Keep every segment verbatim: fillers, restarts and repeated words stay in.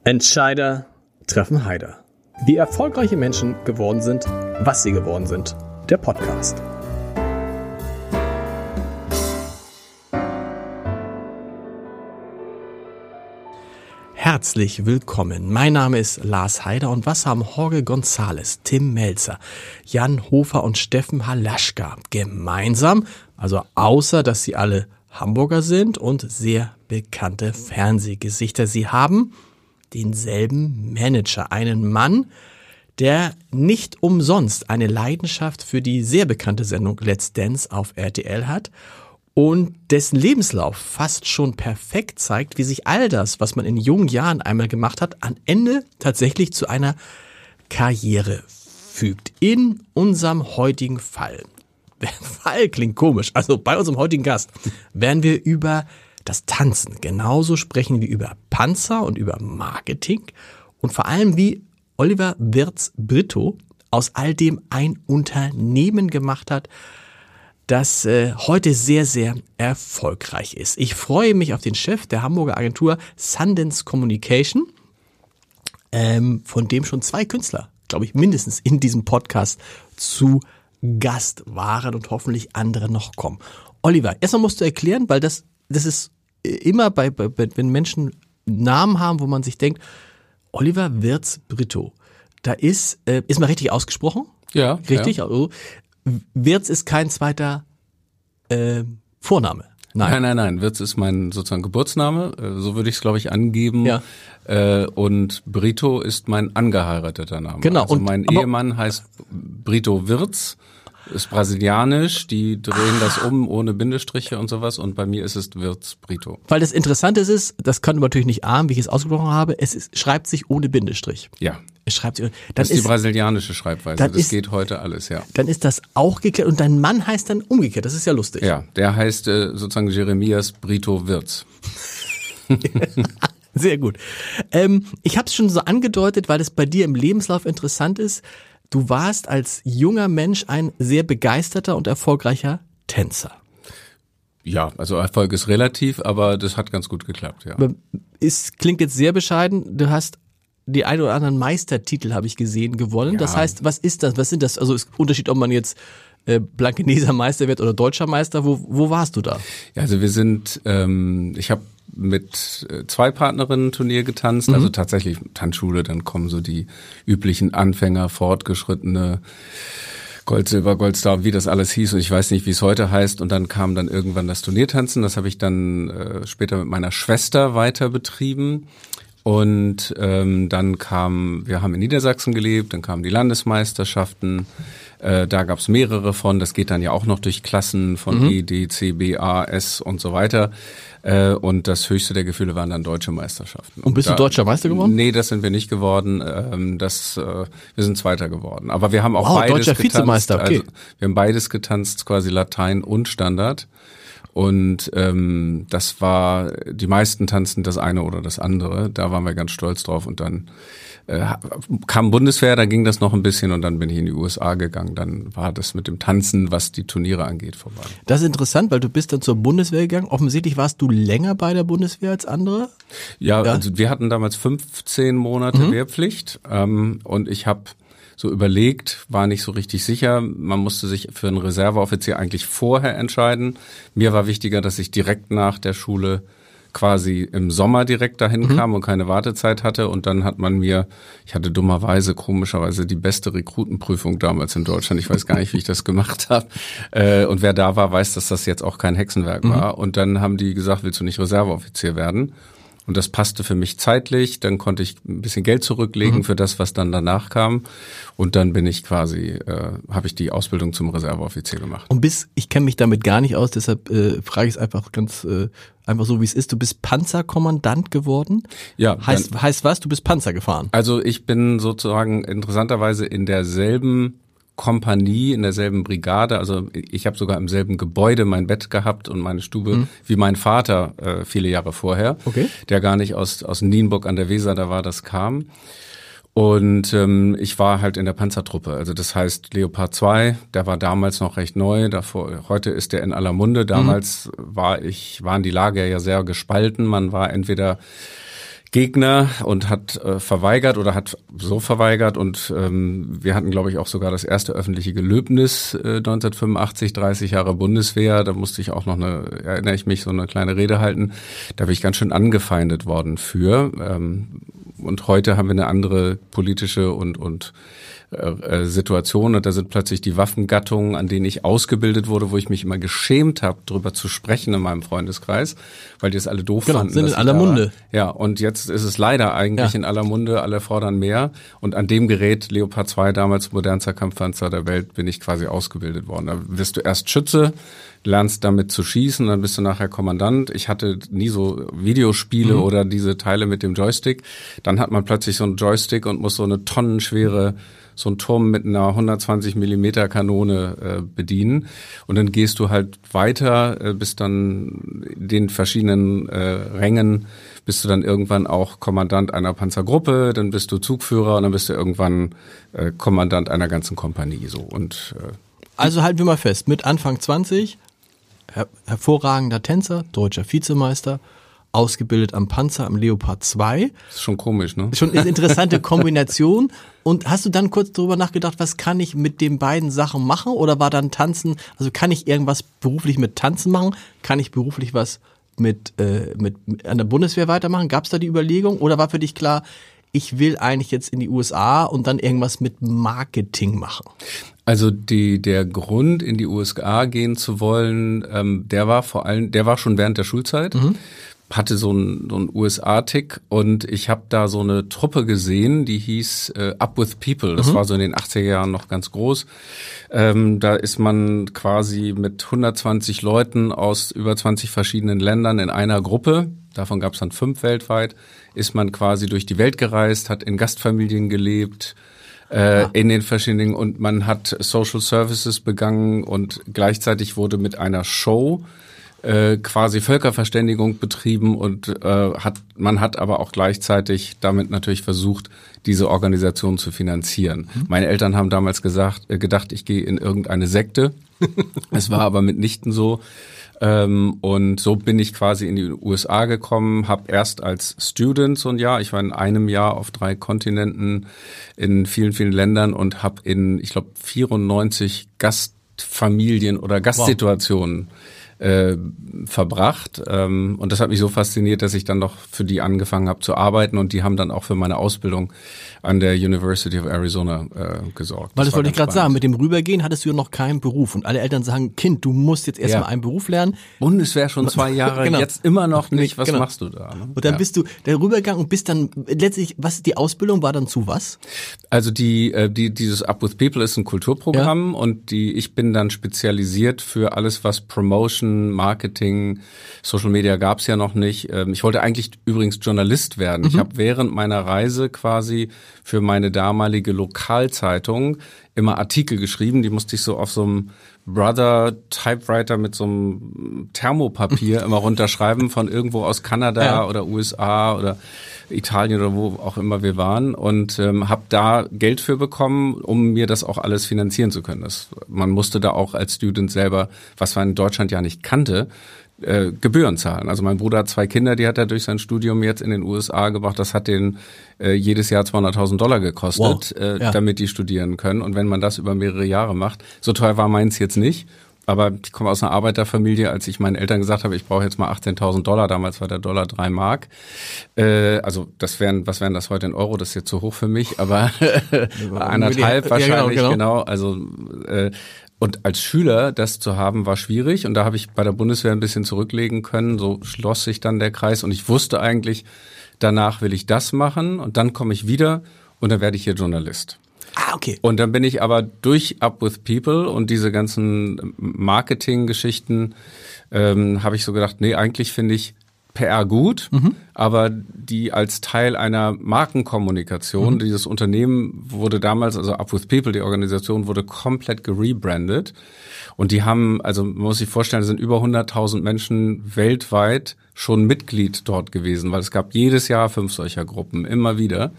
Entscheider treffen Heider. Wie erfolgreiche Menschen geworden sind, was sie geworden sind. Der Podcast. Herzlich willkommen. Mein Name ist Lars Heider und was haben Jorge González, Tim Melzer, Jan Hofer und Steffen Halaschka gemeinsam? Also außer, dass sie alle Hamburger sind und sehr bekannte Fernsehgesichter. Sie haben denselben Manager, einen Mann, der nicht umsonst eine Leidenschaft für die sehr bekannte Sendung Let's Dance auf R T L hat und dessen Lebenslauf fast schon perfekt zeigt, wie sich all das, was man in jungen Jahren einmal gemacht hat, am Ende tatsächlich zu einer Karriere fügt. In unserem heutigen Fall, Fall klingt komisch, also bei unserem heutigen Gast werden wir über das Tanzen genauso sprechen wie über Panzer und über Marketing und vor allem wie Oliver Wirtz-Brito aus all dem ein Unternehmen gemacht hat, das äh, heute sehr, sehr erfolgreich ist. Ich freue mich auf den Chef der Hamburger Agentur Sundance Communication, ähm, von dem schon zwei Künstler, glaube ich, mindestens in diesem Podcast zu Gast waren und hoffentlich andere noch kommen. Oliver, erstmal musst du erklären, weil das, das ist immer bei, bei, wenn Menschen Namen haben, wo man sich denkt, Oliver Wirtz-Brito, da ist, äh, ist mal richtig ausgesprochen? Ja. Richtig? Ja. Also, Wirtz ist kein zweiter äh, Vorname. Nein. nein, nein, nein. Wirtz ist mein sozusagen Geburtsname. Äh, so würde ich es, glaube ich, angeben. Ja. Äh, und Brito ist mein angeheirateter Name. Genau. Also und, mein Ehemann heißt Brito Wirtz. Ist brasilianisch, die drehen ah. das um ohne Bindestriche und sowas und bei mir ist es Wirtz-Brito. Weil das Interessante ist, das kann man natürlich nicht ahnen, wie ich es ausgesprochen habe, es ist, schreibt sich ohne Bindestrich. Ja. Es schreibt sich, dann das ist die ist, brasilianische Schreibweise, das ist, geht heute alles, ja. Dann ist das auch geklärt und dein Mann heißt dann umgekehrt, das ist ja lustig. Ja, der heißt äh, sozusagen Jeremias Brito Wirtz. Sehr gut. Ähm, ich habe es schon so angedeutet, weil es bei dir im Lebenslauf interessant ist. Du warst als junger Mensch ein sehr begeisterter und erfolgreicher Tänzer. Ja, also Erfolg ist relativ, aber das hat ganz gut geklappt, ja. Es klingt jetzt sehr bescheiden. Du hast die ein oder anderen Meistertitel, habe ich gesehen, gewonnen. Ja. Das heißt, was ist das? Was sind das? Also ist Unterschied, ob man jetzt äh, Blankeneser Meister wird oder Deutscher Meister. Wo, wo warst du da? Ja, also wir sind, ähm, ich habe mit zwei Partnerinnen Turnier getanzt, mhm. also tatsächlich Tanzschule, dann kommen so die üblichen Anfänger, Fortgeschrittene, Gold, Silber, Goldstar, wie das alles hieß und ich weiß nicht, wie es heute heißt und dann kam dann irgendwann das Turniertanzen, das habe ich dann äh, später mit meiner Schwester weiter betrieben und ähm, dann kam, wir haben in Niedersachsen gelebt, dann kamen die Landesmeisterschaften, äh, da gab es mehrere von, das geht dann ja auch noch durch Klassen von mhm. E, D, C, B, A, S und so weiter. Äh, und das höchste der Gefühle waren dann deutsche Meisterschaften. Und bist und da, du deutscher Meister geworden? Nee, das sind wir nicht geworden. Ähm, das, äh, wir sind Zweiter geworden. Aber wir haben auch wow, beides deutscher getanzt. Vizemeister, okay. Also, wir haben beides getanzt, quasi Latein und Standard. Und ähm, das war, die meisten tanzten das eine oder das andere. Da waren wir ganz stolz drauf. Und dann äh, kam Bundeswehr, da ging das noch ein bisschen und dann bin ich in die U S A gegangen. Dann war das mit dem Tanzen, was die Turniere angeht, vorbei. Das ist interessant, weil du bist dann zur Bundeswehr gegangen. Offensichtlich warst du länger bei der Bundeswehr als andere? Ja, ja. Also wir hatten damals fünfzehn Monate mhm. Wehrpflicht ähm, und ich habe so überlegt, war nicht so richtig sicher. Man musste sich für einen Reserveoffizier eigentlich vorher entscheiden. Mir war wichtiger, dass ich direkt nach der Schule quasi im Sommer direkt dahin mhm. kam und keine Wartezeit hatte. Und dann hat man mir, ich hatte dummerweise, komischerweise die beste Rekrutenprüfung damals in Deutschland. Ich weiß gar nicht, wie ich das gemacht habe. Äh, und wer da war, weiß, dass das jetzt auch kein Hexenwerk mhm. war. Und dann haben die gesagt, willst du nicht Reserveoffizier werden? Und das passte für mich zeitlich. Dann konnte ich ein bisschen Geld zurücklegen mhm. für das, was dann danach kam. Und dann bin ich quasi, äh, habe ich die Ausbildung zum Reserveoffizier gemacht. Und bis, ich kenne mich damit gar nicht aus, deshalb äh, frage ich es einfach ganz äh, einfach so, wie es ist. Du bist Panzerkommandant geworden? Ja. Heißt, dann, heißt was? Du bist Panzer gefahren? Also ich bin sozusagen interessanterweise in derselben Kompanie, in derselben Brigade, also ich habe sogar im selben Gebäude mein Bett gehabt und meine Stube mhm. wie mein Vater äh, viele Jahre vorher, okay. der gar nicht aus aus Nienburg an der Weser da war, das kam. Und ähm, ich war halt in der Panzertruppe, also das heißt Leopard zwei, der war damals noch recht neu, davor, heute ist der in aller Munde, damals mhm. war ich, waren die Lager ja sehr gespalten, man war entweder Gegner und hat äh, verweigert oder hat so verweigert und ähm, wir hatten, glaube ich, auch sogar das erste öffentliche Gelöbnis äh, neunzehnhundertfünfundachtzig, dreißig Jahre Bundeswehr. Da musste ich auch noch eine, erinnere ich mich, so eine kleine Rede halten. Da bin ich ganz schön angefeindet worden für. Ähm, und heute haben wir eine andere politische und und äh, Situation und da sind plötzlich die Waffengattungen, an denen ich ausgebildet wurde, wo ich mich immer geschämt habe, drüber zu sprechen in meinem Freundeskreis, weil die es alle doof genau, fanden. Sind in aller Munde. Ja, und jetzt ist es leider eigentlich ja. in aller Munde, alle fordern mehr und an dem Gerät, Leopard zwei, damals modernster Kampfpanzer der Welt, bin ich quasi ausgebildet worden. Da wirst du erst Schütze, lernst damit zu schießen, dann bist du nachher Kommandant. Ich hatte nie so Videospiele mhm. oder diese Teile mit dem Joystick. Dann hat man plötzlich so einen Joystick und muss so eine tonnenschwere so einen Turm mit einer hundertzwanzig Millimeter Kanone äh, bedienen. Und dann gehst du halt weiter, äh, bis dann den verschiedenen äh, Rängen, bist du dann irgendwann auch Kommandant einer Panzergruppe, dann bist du Zugführer und dann bist du irgendwann äh, Kommandant einer ganzen Kompanie. So. Und äh, also halten wir mal fest, mit Anfang zwanzig, her- hervorragender Tänzer, deutscher Vizemeister, ausgebildet am Panzer, am Leopard zwei. Das ist schon komisch, ne? Schon eine interessante Kombination. Und hast du dann kurz drüber nachgedacht, was kann ich mit den beiden Sachen machen? Oder war dann Tanzen, also kann ich irgendwas beruflich mit Tanzen machen? Kann ich beruflich was mit, äh, mit, mit an der Bundeswehr weitermachen? Gab es da die Überlegung? Oder war für dich klar, ich will eigentlich jetzt in die U S A und dann irgendwas mit Marketing machen? Also die, der Grund, in die U S A gehen zu wollen, ähm, der war vor allem, der war schon während der Schulzeit. Mhm. Hatte so einen, so einen U S A-Tick und ich habe da so eine Truppe gesehen, die hieß äh, Up With People. Das mhm. war so in den achtziger Jahren noch ganz groß. Ähm, da ist man quasi mit hundertzwanzig Leuten aus über zwanzig verschiedenen Ländern in einer Gruppe, davon gab es dann fünf weltweit, ist man quasi durch die Welt gereist, hat in Gastfamilien gelebt, äh, ja. in den verschiedenen, und man hat Social Services begangen und gleichzeitig wurde mit einer Show Äh, quasi Völkerverständigung betrieben und äh, hat man hat aber auch gleichzeitig damit natürlich versucht, diese Organisation zu finanzieren. Mhm. Meine Eltern haben damals gesagt, äh, gedacht, ich gehe in irgendeine Sekte. Es war aber mitnichten so. Ähm, und so bin ich quasi in die U S A gekommen, habe erst als Student so ein Jahr, ich war in einem Jahr auf drei Kontinenten in vielen, vielen Ländern und habe in, ich glaube, vierundneunzig Gastfamilien oder Gastsituationen wow. Äh, verbracht ähm, und das hat mich so fasziniert, dass ich dann noch für die angefangen habe zu arbeiten und die haben dann auch für meine Ausbildung an der University of Arizona äh, gesorgt. Weil das, das wollte ich gerade sagen, mit dem Rübergehen hattest du ja noch keinen Beruf und alle Eltern sagen, Kind, du musst jetzt erstmal ja. einen Beruf lernen. Bundeswehr schon zwei Jahre, genau. Jetzt immer noch nicht, was genau. machst du da? Ne? Und dann ja. bist du der Rübergang und bist dann letztlich, was die Ausbildung war dann zu was? Also die, äh, die dieses Up With People ist ein Kulturprogramm ja. und die ich bin dann spezialisiert für alles, was Promotion, Marketing, Social Media gab's ja noch nicht. Ich wollte eigentlich übrigens Journalist werden. Mhm. Ich habe während meiner Reise quasi für meine damalige Lokalzeitung immer Artikel geschrieben. Die musste ich so auf so einem Brother Typewriter mit so einem Thermopapier immer runterschreiben von irgendwo aus Kanada ja. oder U S A oder Italien oder wo auch immer wir waren und ähm, habe da Geld für bekommen, um mir das auch alles finanzieren zu können. Das, man musste da auch als Student selber, was man in Deutschland ja nicht kannte, äh, Gebühren zahlen. Also mein Bruder hat zwei Kinder, die hat er durch sein Studium jetzt in den U S A gebracht. Das hat den äh, jedes Jahr zweihunderttausend Dollar gekostet, wow. äh, ja. damit die studieren können. Und wenn man das über mehrere Jahre macht, so teuer war meins jetzt nicht. Aber ich komme aus einer Arbeiterfamilie, als ich meinen Eltern gesagt habe, ich brauche jetzt mal achtzehntausend Dollar, damals war der Dollar drei Mark. Äh, also das wären, was wären das heute in Euro? Das ist jetzt zu hoch für mich, aber eineinhalb wahrscheinlich, ja, genau, genau. genau. Also äh, und als Schüler das zu haben, war schwierig und da habe ich bei der Bundeswehr ein bisschen zurücklegen können. So schloss sich dann der Kreis und ich wusste eigentlich, danach will ich das machen und dann komme ich wieder und dann werde ich hier Journalist. Ah, okay. Und dann bin ich aber durch Up With People und diese ganzen Marketing-Geschichten ähm, habe ich so gedacht, nee, eigentlich finde ich P R gut, mhm. aber die als Teil einer Markenkommunikation, mhm. dieses Unternehmen wurde damals, also Up With People, die Organisation, wurde komplett gerebrandet und die haben, also man muss sich vorstellen, es sind über hunderttausend Menschen weltweit schon Mitglied dort gewesen, weil es gab jedes Jahr fünf solcher Gruppen, immer wieder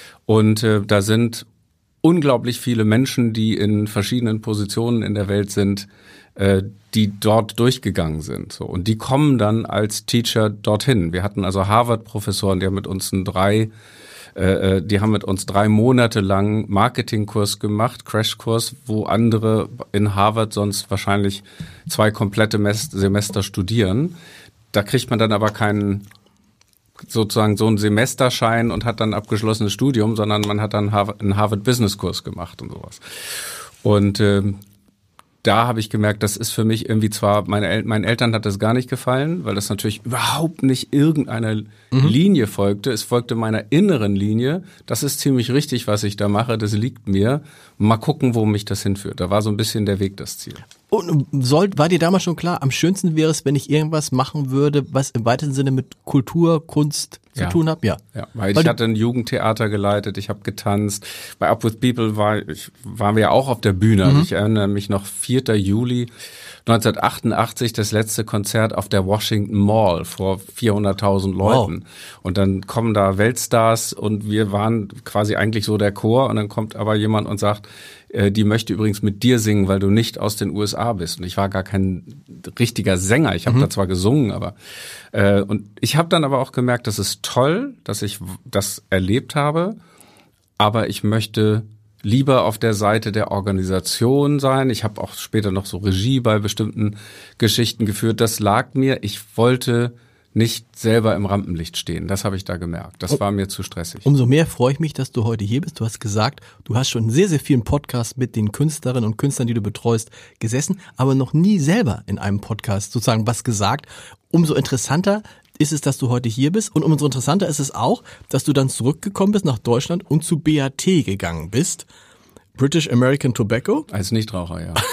und äh, da sind unglaublich viele Menschen, die in verschiedenen Positionen in der Welt sind, äh, die dort durchgegangen sind. So. Und die kommen dann als Teacher dorthin. Wir hatten also Harvard-Professoren, die haben mit uns einen drei, äh, die haben mit uns drei Monate lang Marketingkurs gemacht, Crashkurs, wo andere in Harvard sonst wahrscheinlich zwei komplette Semester studieren. Da kriegt man dann aber keinen sozusagen so einen Semesterschein und hat dann ein abgeschlossenes Studium, sondern man hat dann einen Harvard-Business-Kurs gemacht und sowas. Und ähm, da habe ich gemerkt, das ist für mich irgendwie zwar, meine El- meinen Eltern hat das gar nicht gefallen, weil das natürlich überhaupt nicht irgendeiner mhm. Linie folgte. Es folgte meiner inneren Linie. Das ist ziemlich richtig, was ich da mache. Das liegt mir. Mal gucken, wo mich das hinführt. Da war so ein bisschen der Weg das Ziel. Und soll, war dir damals schon klar, am schönsten wäre es, wenn ich irgendwas machen würde, was im weitesten Sinne mit Kultur, Kunst zu ja. tun hat? Ja. ja, weil, weil ich hatte ein Jugendtheater geleitet, ich habe getanzt. Bei Up With People war, ich, waren wir ja auch auf der Bühne. Mhm. Ich erinnere mich noch, vierter Juli neunzehnhundertachtundachtzig, das letzte Konzert auf der Washington Mall vor vierhunderttausend Leuten. Wow. Und dann kommen da Weltstars und wir waren quasi eigentlich so der Chor und dann kommt aber jemand und sagt, die möchte übrigens mit dir singen, weil du nicht aus den U S A bist. Und ich war gar kein richtiger Sänger. Ich habe mhm. da zwar gesungen, aber äh, und ich habe dann aber auch gemerkt, das ist toll, dass ich das erlebt habe, aber ich möchte lieber auf der Seite der Organisation sein. Ich habe auch später noch so Regie bei bestimmten Geschichten geführt. Das lag mir. Ich wollte nicht selber im Rampenlicht stehen. Das habe ich da gemerkt. Das war mir zu stressig. Umso mehr freue ich mich, dass du heute hier bist. Du hast gesagt, du hast schon in sehr, sehr vielen Podcasts mit den Künstlerinnen und Künstlern, die du betreust, gesessen, aber noch nie selber in einem Podcast sozusagen was gesagt. Umso interessanter ist es, dass du heute hier bist und umso interessanter ist es auch, dass du dann zurückgekommen bist nach Deutschland und zu B A T gegangen bist. British American Tobacco. Als Nichtraucher, ja.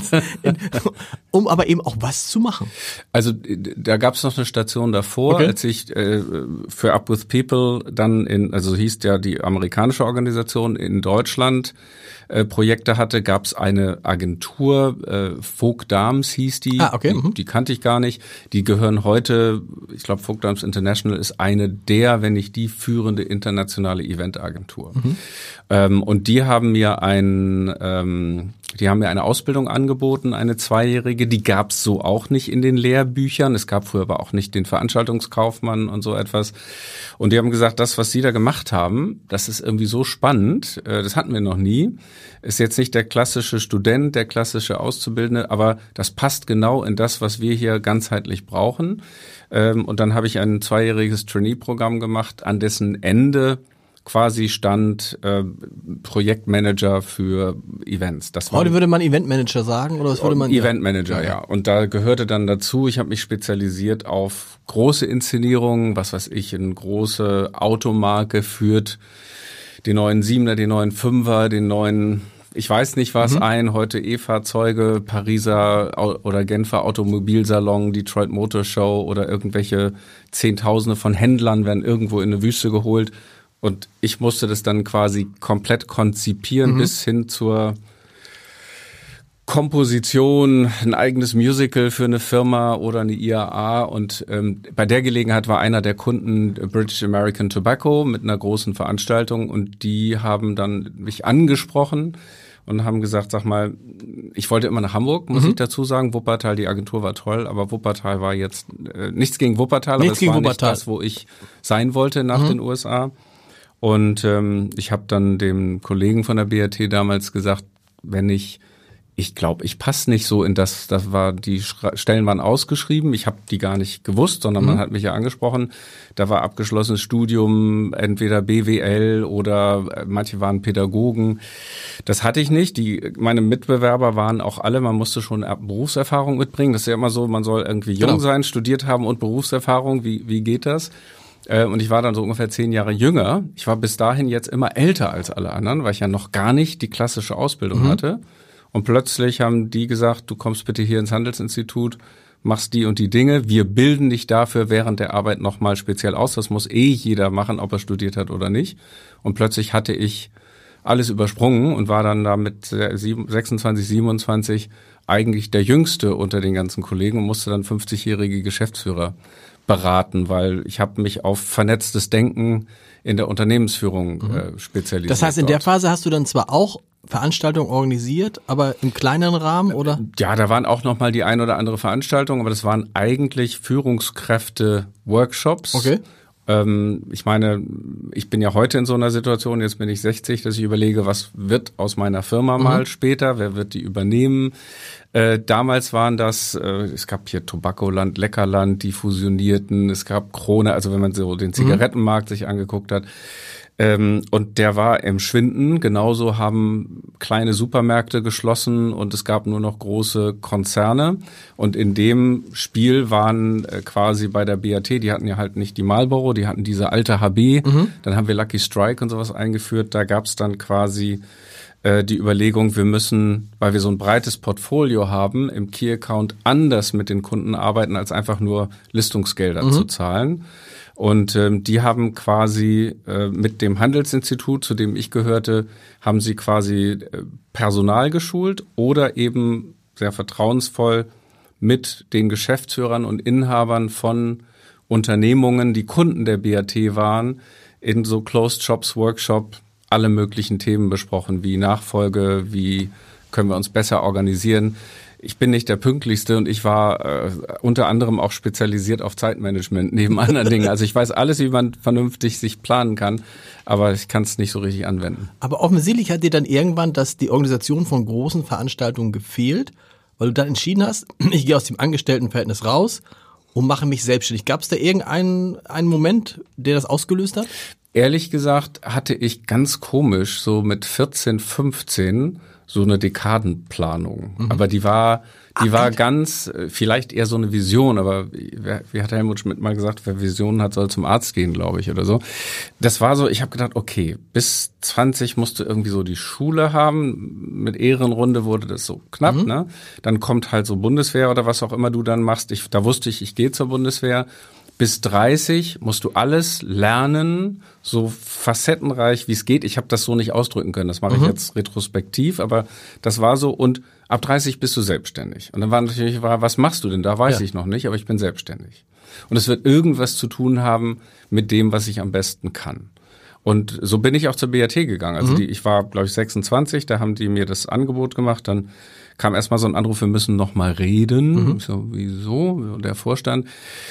Um aber eben auch was zu machen. Also da gab es noch eine Station davor, okay. als ich äh, für Up With People dann in, also hieß ja die amerikanische Organisation in Deutschland, äh, Projekte hatte, gab es eine Agentur, äh, Folk Dames hieß die, ah, okay. die, die kannte ich gar nicht. Die gehören heute, ich glaube Folk Dames International ist eine der, wenn nicht die führende internationale Eventagentur. Mhm. Ähm, und die haben mir ein, ähm, die haben mir eine Ausbildung angeboten, eine zweijährige, die gab es so auch nicht in den Lehrbüchern. Es gab früher aber auch nicht den Veranstaltungskaufmann und so etwas. Und die haben gesagt, das, was sie da gemacht haben, das ist irgendwie so spannend, äh, das hatten wir noch nie. Ist jetzt nicht der klassische Student, der klassische Auszubildende, aber das passt genau in das, was wir hier ganzheitlich brauchen. Ähm, und dann habe ich ein zweijähriges Trainee-Programm gemacht, an dessen Ende quasi stand äh, Projektmanager für Events. Das war, heute würde man Eventmanager sagen oder was würde man? Eventmanager, ja. ja. Und da gehörte dann dazu, ich habe mich spezialisiert auf große Inszenierungen, was weiß ich, eine große Automarke führt den neuen Siebener, den neuen Fünfer, den neuen, ich weiß nicht was mhm. ein, heute E-Fahrzeuge, Pariser oder Genfer Automobilsalon, Detroit Motor Show oder irgendwelche Zehntausende von Händlern werden irgendwo in eine Wüste geholt. Und ich musste das dann quasi komplett konzipieren mhm. bis hin zur Komposition, ein eigenes Musical für eine Firma oder eine I A A. Und ähm, bei der Gelegenheit war einer der Kunden British American Tobacco mit einer großen Veranstaltung und die haben dann mich angesprochen und haben gesagt, sag mal, ich wollte immer nach Hamburg, muss mhm. ich dazu sagen. Wuppertal, die Agentur war toll, aber Wuppertal war jetzt, äh, nichts gegen Wuppertal, nichts aber es war Wuppertal. Nicht das, wo ich sein wollte nach mhm. den U S A. Und ähm, ich habe dann dem Kollegen von der B A T damals gesagt, wenn ich, ich glaube, ich passe nicht so in das, das war, die Stellen waren ausgeschrieben, ich habe die gar nicht gewusst, sondern mhm. man hat mich ja angesprochen, da war abgeschlossenes Studium, entweder B W L oder manche waren Pädagogen. Das hatte ich nicht, die meine Mitbewerber waren auch alle, man musste schon Berufserfahrung mitbringen, das ist ja immer so, man soll irgendwie jung genau. sein, studiert haben und Berufserfahrung, wie wie geht das? Und ich war dann so ungefähr zehn Jahre jünger. Ich war bis dahin jetzt immer älter als alle anderen, weil ich ja noch gar nicht die klassische Ausbildung mhm. hatte. Und plötzlich haben die gesagt, du kommst bitte hier ins Handelsinstitut, machst die und die Dinge. Wir bilden dich dafür während der Arbeit nochmal speziell aus. Das muss eh jeder machen, ob er studiert hat oder nicht. Und plötzlich hatte ich alles übersprungen und war dann da mit sechsundzwanzig, siebenundzwanzig eigentlich der Jüngste unter den ganzen Kollegen und musste dann fünfzigjährige Geschäftsführer beraten, weil ich habe mich auf vernetztes Denken in der Unternehmensführung mhm. äh, spezialisiert. Das heißt, in dort. der Phase hast du dann zwar auch Veranstaltungen organisiert, aber im kleineren Rahmen, oder? Ja, da waren auch noch mal die ein oder andere Veranstaltung, aber das waren eigentlich Führungskräfte-Workshops. Okay. Ähm, ich meine, ich bin ja heute in so einer Situation, jetzt bin ich sechzig, dass ich überlege, was wird aus meiner Firma mal mhm. später, wer wird die übernehmen? Äh, damals waren das, äh, es gab hier Tobakoland, Leckerland, die fusionierten, es gab Krone, also wenn man so den Zigarettenmarkt mhm. sich angeguckt hat. Ähm, und der war im Schwinden. Genauso haben kleine Supermärkte geschlossen und es gab nur noch große Konzerne. Und in dem Spiel waren äh, quasi bei der B A T, die hatten ja halt nicht die Marlboro, die hatten diese alte H B. Mhm. Dann haben wir Lucky Strike und sowas eingeführt. Da gab es dann quasi äh, die Überlegung, wir müssen, weil wir so ein breites Portfolio haben, im Key-Account anders mit den Kunden arbeiten, als einfach nur Listungsgelder mhm. zu zahlen. Und ähm, die haben quasi äh, mit dem Handelsinstitut, zu dem ich gehörte, haben sie quasi äh, Personal geschult oder eben sehr vertrauensvoll mit den Geschäftsführern und Inhabern von Unternehmungen, die Kunden der B A T waren, in so Closed Shops, Workshop, alle möglichen Themen besprochen, wie Nachfolge, wie können wir uns besser organisieren. Ich bin nicht der Pünktlichste und ich war äh, unter anderem auch spezialisiert auf Zeitmanagement neben anderen Dingen. Also ich weiß alles, wie man vernünftig sich planen kann, aber ich kann es nicht so richtig anwenden. Aber offensichtlich hat dir dann irgendwann das die Organisation von großen Veranstaltungen gefehlt, weil du dann entschieden hast, ich gehe aus dem Angestelltenverhältnis raus und mache mich selbstständig. Gab es da irgendeinen einen Moment, der das ausgelöst hat? Ehrlich gesagt hatte ich ganz komisch so mit vierzehn, fünfzehn so eine Dekadenplanung. Mhm. Aber die war, die Ach, war ganz, vielleicht eher so eine Vision, aber wie hat Helmut Schmidt mal gesagt, wer Visionen hat, soll zum Arzt gehen, glaube ich, oder so. Das war so, ich habe gedacht, okay, bis zwanzig musst du irgendwie so die Schule haben. Mit Ehrenrunde wurde das so knapp, mhm. ne? Dann kommt halt so Bundeswehr oder was auch immer du dann machst. Ich, da wusste ich, ich gehe zur Bundeswehr. Bis dreißig musst du alles lernen, so facettenreich wie es geht. Ich habe das so nicht ausdrücken können, das mache mhm. ich jetzt retrospektiv, aber das war so. Und ab dreißig bist du selbstständig. Und dann war natürlich, war, was machst du denn da? Weiß ja. ich noch nicht, aber ich bin selbstständig. Und es wird irgendwas zu tun haben mit dem, was ich am besten kann. Und so bin ich auch zur B A T gegangen. Also mhm. die, ich war, glaube ich, sechsundzwanzig, da haben die mir das Angebot gemacht, dann kam erstmal so ein Anruf, wir müssen noch mal reden. Mhm. Ich so, wieso? Und der Vorstand,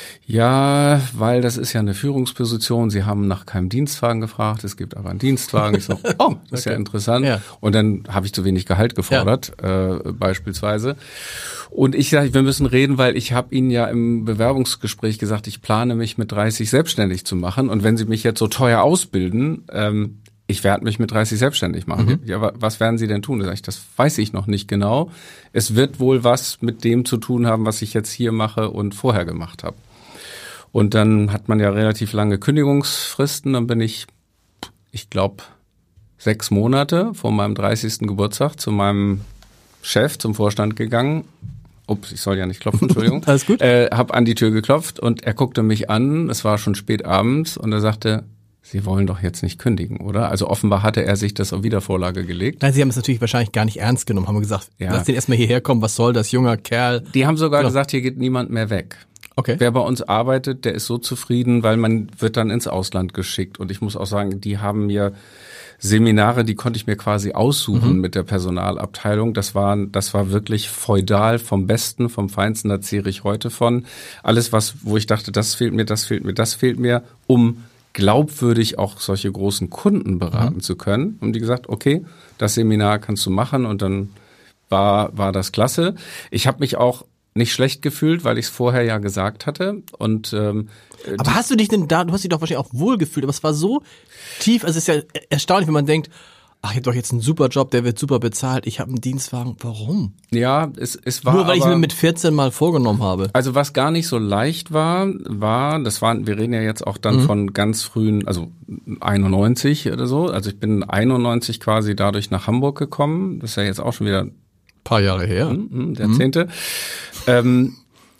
ja, weil das ist ja eine Führungsposition. Sie haben nach keinem Dienstwagen gefragt, es gibt aber einen Dienstwagen. Ich so, oh, das ist okay. ja interessant. Ja. Und dann habe ich zu wenig Gehalt gefordert, ja. äh, beispielsweise. Und ich sage, wir müssen reden, weil ich habe Ihnen ja im Bewerbungsgespräch gesagt, ich plane mich mit dreißig selbstständig zu machen. Und wenn Sie mich jetzt so teuer ausbilden, ähm, ich werde mich mit dreißig selbstständig machen. Mhm. Ja, was werden Sie denn tun? Da sag ich, das weiß ich noch nicht genau. Es wird wohl was mit dem zu tun haben, was ich jetzt hier mache und vorher gemacht habe. Und dann hat man ja relativ lange Kündigungsfristen. Dann bin ich, ich glaube, sechs Monate vor meinem dreißigsten Geburtstag zu meinem Chef, zum Vorstand gegangen. Ups, ich soll ja nicht klopfen, Entschuldigung. Alles gut. Äh, hab an die Tür geklopft und er guckte mich an. Es war schon spät abends und er sagte, Sie wollen doch jetzt nicht kündigen, oder? Also offenbar hatte er sich das auf Wiedervorlage gelegt. Nein, Sie haben es natürlich wahrscheinlich gar nicht ernst genommen, haben gesagt, ja. lass den erstmal hierher kommen, was soll das, junger Kerl? Die haben sogar genau. gesagt, hier geht niemand mehr weg. Okay. Wer bei uns arbeitet, der ist so zufrieden, weil man wird dann ins Ausland geschickt. Und ich muss auch sagen, die haben mir Seminare, die konnte ich mir quasi aussuchen mhm. mit der Personalabteilung. Das war, das war wirklich feudal vom Besten, vom Feinsten, da zehre ich heute von. Alles, was, wo ich dachte, das fehlt mir, das fehlt mir, das fehlt mir, um glaubwürdig auch solche großen Kunden beraten mhm. zu können. Und die gesagt, okay, das Seminar kannst du machen und dann war war das klasse. Ich habe mich auch nicht schlecht gefühlt, weil ich es vorher ja gesagt hatte. Und ähm, aber hast du dich denn da, du hast dich doch wahrscheinlich auch wohl gefühlt, aber es war so tief, also es ist ja erstaunlich, wenn man denkt, ach, ich habe doch jetzt einen super Job, der wird super bezahlt, ich habe einen Dienstwagen. Warum? Ja, es, es war nur weil aber, ich mir mit vierzehn mal vorgenommen habe. Also was gar nicht so leicht war, war, das waren, wir reden ja jetzt auch dann mhm. von ganz frühen, also einundneunzig oder so. Also ich bin einundneunzig quasi dadurch nach Hamburg gekommen. Das ist ja jetzt auch schon wieder ein paar Jahre her, mhm, Jahrzehnte. Mhm. Ähm,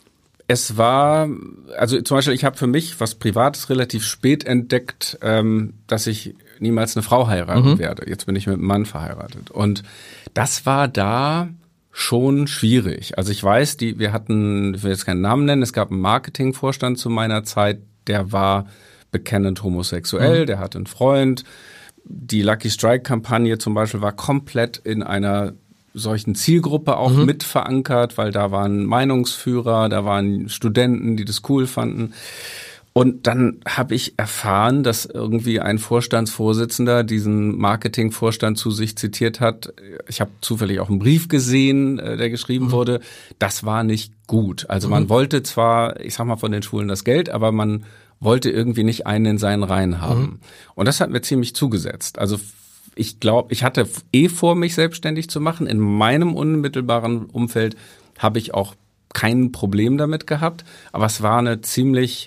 Es war, also zum Beispiel, ich habe für mich was Privates relativ spät entdeckt, ähm, dass ich niemals eine Frau heiraten mhm. werde. Jetzt bin ich mit einem Mann verheiratet. Und das war da schon schwierig. Also ich weiß, die, wir hatten, ich will jetzt keinen Namen nennen, es gab einen Marketingvorstand zu meiner Zeit, der war bekennend homosexuell, mhm. der hatte einen Freund. Die Lucky Strike-Kampagne zum Beispiel war komplett in einer solchen Zielgruppe auch mhm. mit verankert, weil da waren Meinungsführer, da waren Studenten, die das cool fanden. Und dann habe ich erfahren, dass irgendwie ein Vorstandsvorsitzender diesen Marketingvorstand zu sich zitiert hat. Ich habe zufällig auch einen Brief gesehen, der geschrieben mhm. wurde. Das war nicht gut. Also mhm. man wollte zwar, ich sag mal, von den Schulen das Geld, aber man wollte irgendwie nicht einen in seinen Reihen haben. Mhm. Und das hat mir ziemlich zugesetzt. Also ich glaube, ich hatte eh vor, mich selbstständig zu machen. In meinem unmittelbaren Umfeld habe ich auch kein Problem damit gehabt. Aber es war eine ziemlich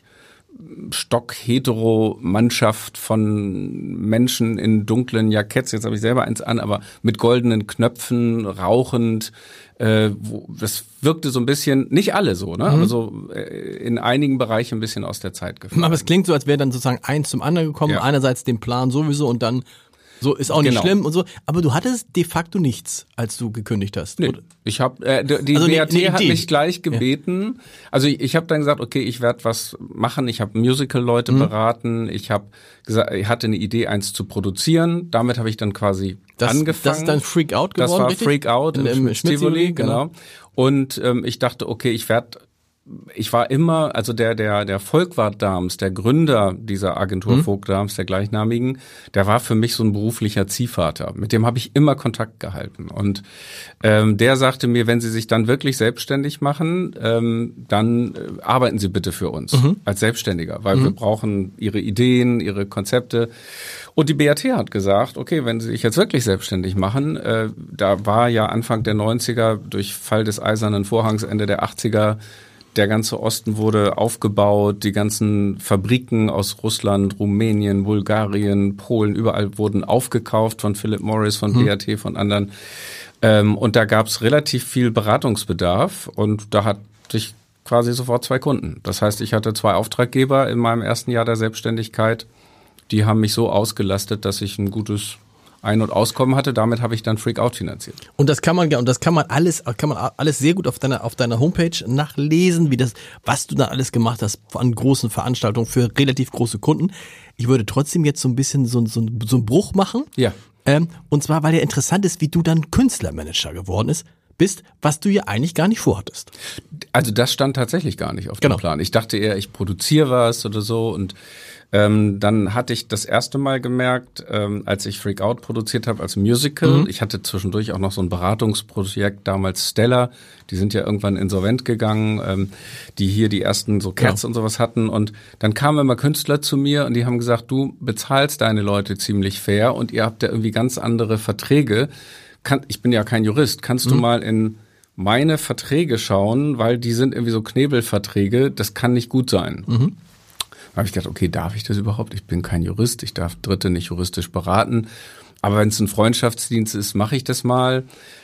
stock-hetero Mannschaft von Menschen in dunklen Jacketts, jetzt habe ich selber eins an, aber mit goldenen Knöpfen, rauchend. Äh, wo, das wirkte so ein bisschen, nicht alle so, ne, mhm. aber so äh, in einigen Bereichen ein bisschen aus der Zeit gefallen. Aber es klingt so, als wäre dann sozusagen eins zum anderen gekommen, ja. einerseits den Plan sowieso und dann so ist auch nicht genau. schlimm und so. Aber du hattest de facto nichts, als du gekündigt hast. Nee, ich habe äh, die also B A T hat mich gleich gebeten. Ja. Also ich, ich habe dann gesagt, okay, ich werde was machen. Ich habe Musical-Leute mhm. beraten. Ich habe gesagt, ich hatte eine Idee, eins zu produzieren. Damit habe ich dann quasi das, angefangen. Das ist dann Freak Out geworden, Das war richtig? Freak Out in, im Schmidt-Tivoli, genau. genau. Und ähm, ich dachte, okay, ich werde Ich war immer, also der der der Volkwart Dahms, der Gründer dieser Agentur mhm. Vogt Dahms, der gleichnamigen, der war für mich so ein beruflicher Ziehvater. Mit dem habe ich immer Kontakt gehalten. Und ähm, der sagte mir, wenn Sie sich dann wirklich selbstständig machen, ähm, dann äh, arbeiten Sie bitte für uns mhm. als Selbstständiger, weil mhm. wir brauchen Ihre Ideen, Ihre Konzepte. Und die B A T hat gesagt, okay, wenn Sie sich jetzt wirklich selbstständig machen, äh, da war ja Anfang der neunziger durch Fall des Eisernen Vorhangs Ende der achtziger der ganze Osten wurde aufgebaut, die ganzen Fabriken aus Russland, Rumänien, Bulgarien, Polen, überall wurden aufgekauft von Philip Morris, von hm. B A T, von anderen. Ähm, und da gab es relativ viel Beratungsbedarf und da hatte ich quasi sofort zwei Kunden. Das heißt, ich hatte zwei Auftraggeber in meinem ersten Jahr der Selbstständigkeit. Die haben mich so ausgelastet, dass ich ein gutes Ein- und Auskommen hatte. Damit habe ich dann Freak Out finanziert. Und das kann man und das kann man alles kann man alles sehr gut auf deiner auf deiner Homepage nachlesen, wie das was du da alles gemacht hast an großen Veranstaltungen für relativ große Kunden. Ich würde trotzdem jetzt so ein bisschen so so, so einen Bruch machen. Ja. Ähm, und zwar, weil ja interessant ist, wie du dann Künstlermanager geworden ist. bist, was du ja eigentlich gar nicht vorhattest. Also das stand tatsächlich gar nicht auf genau. dem Plan. Ich dachte eher, ich produziere was oder so und ähm, dann hatte ich das erste Mal gemerkt, ähm, als ich Freak Out produziert habe als Musical. Mhm. Ich hatte zwischendurch auch noch so ein Beratungsprojekt, damals Stella. Die sind ja irgendwann insolvent gegangen, ähm, die hier die ersten so Cats ja. und sowas hatten. Und dann kamen immer Künstler zu mir und die haben gesagt, du bezahlst deine Leute ziemlich fair und ihr habt ja irgendwie ganz andere Verträge. Kann, ich bin ja kein Jurist. Kannst mhm. du mal in meine Verträge schauen, weil die sind irgendwie so Knebelverträge. Das kann nicht gut sein. Mhm. Da habe ich gedacht, okay, darf ich das überhaupt? Ich bin kein Jurist, ich darf Dritte nicht juristisch beraten. Aber wenn es ein Freundschaftsdienst ist, mache ich das mal.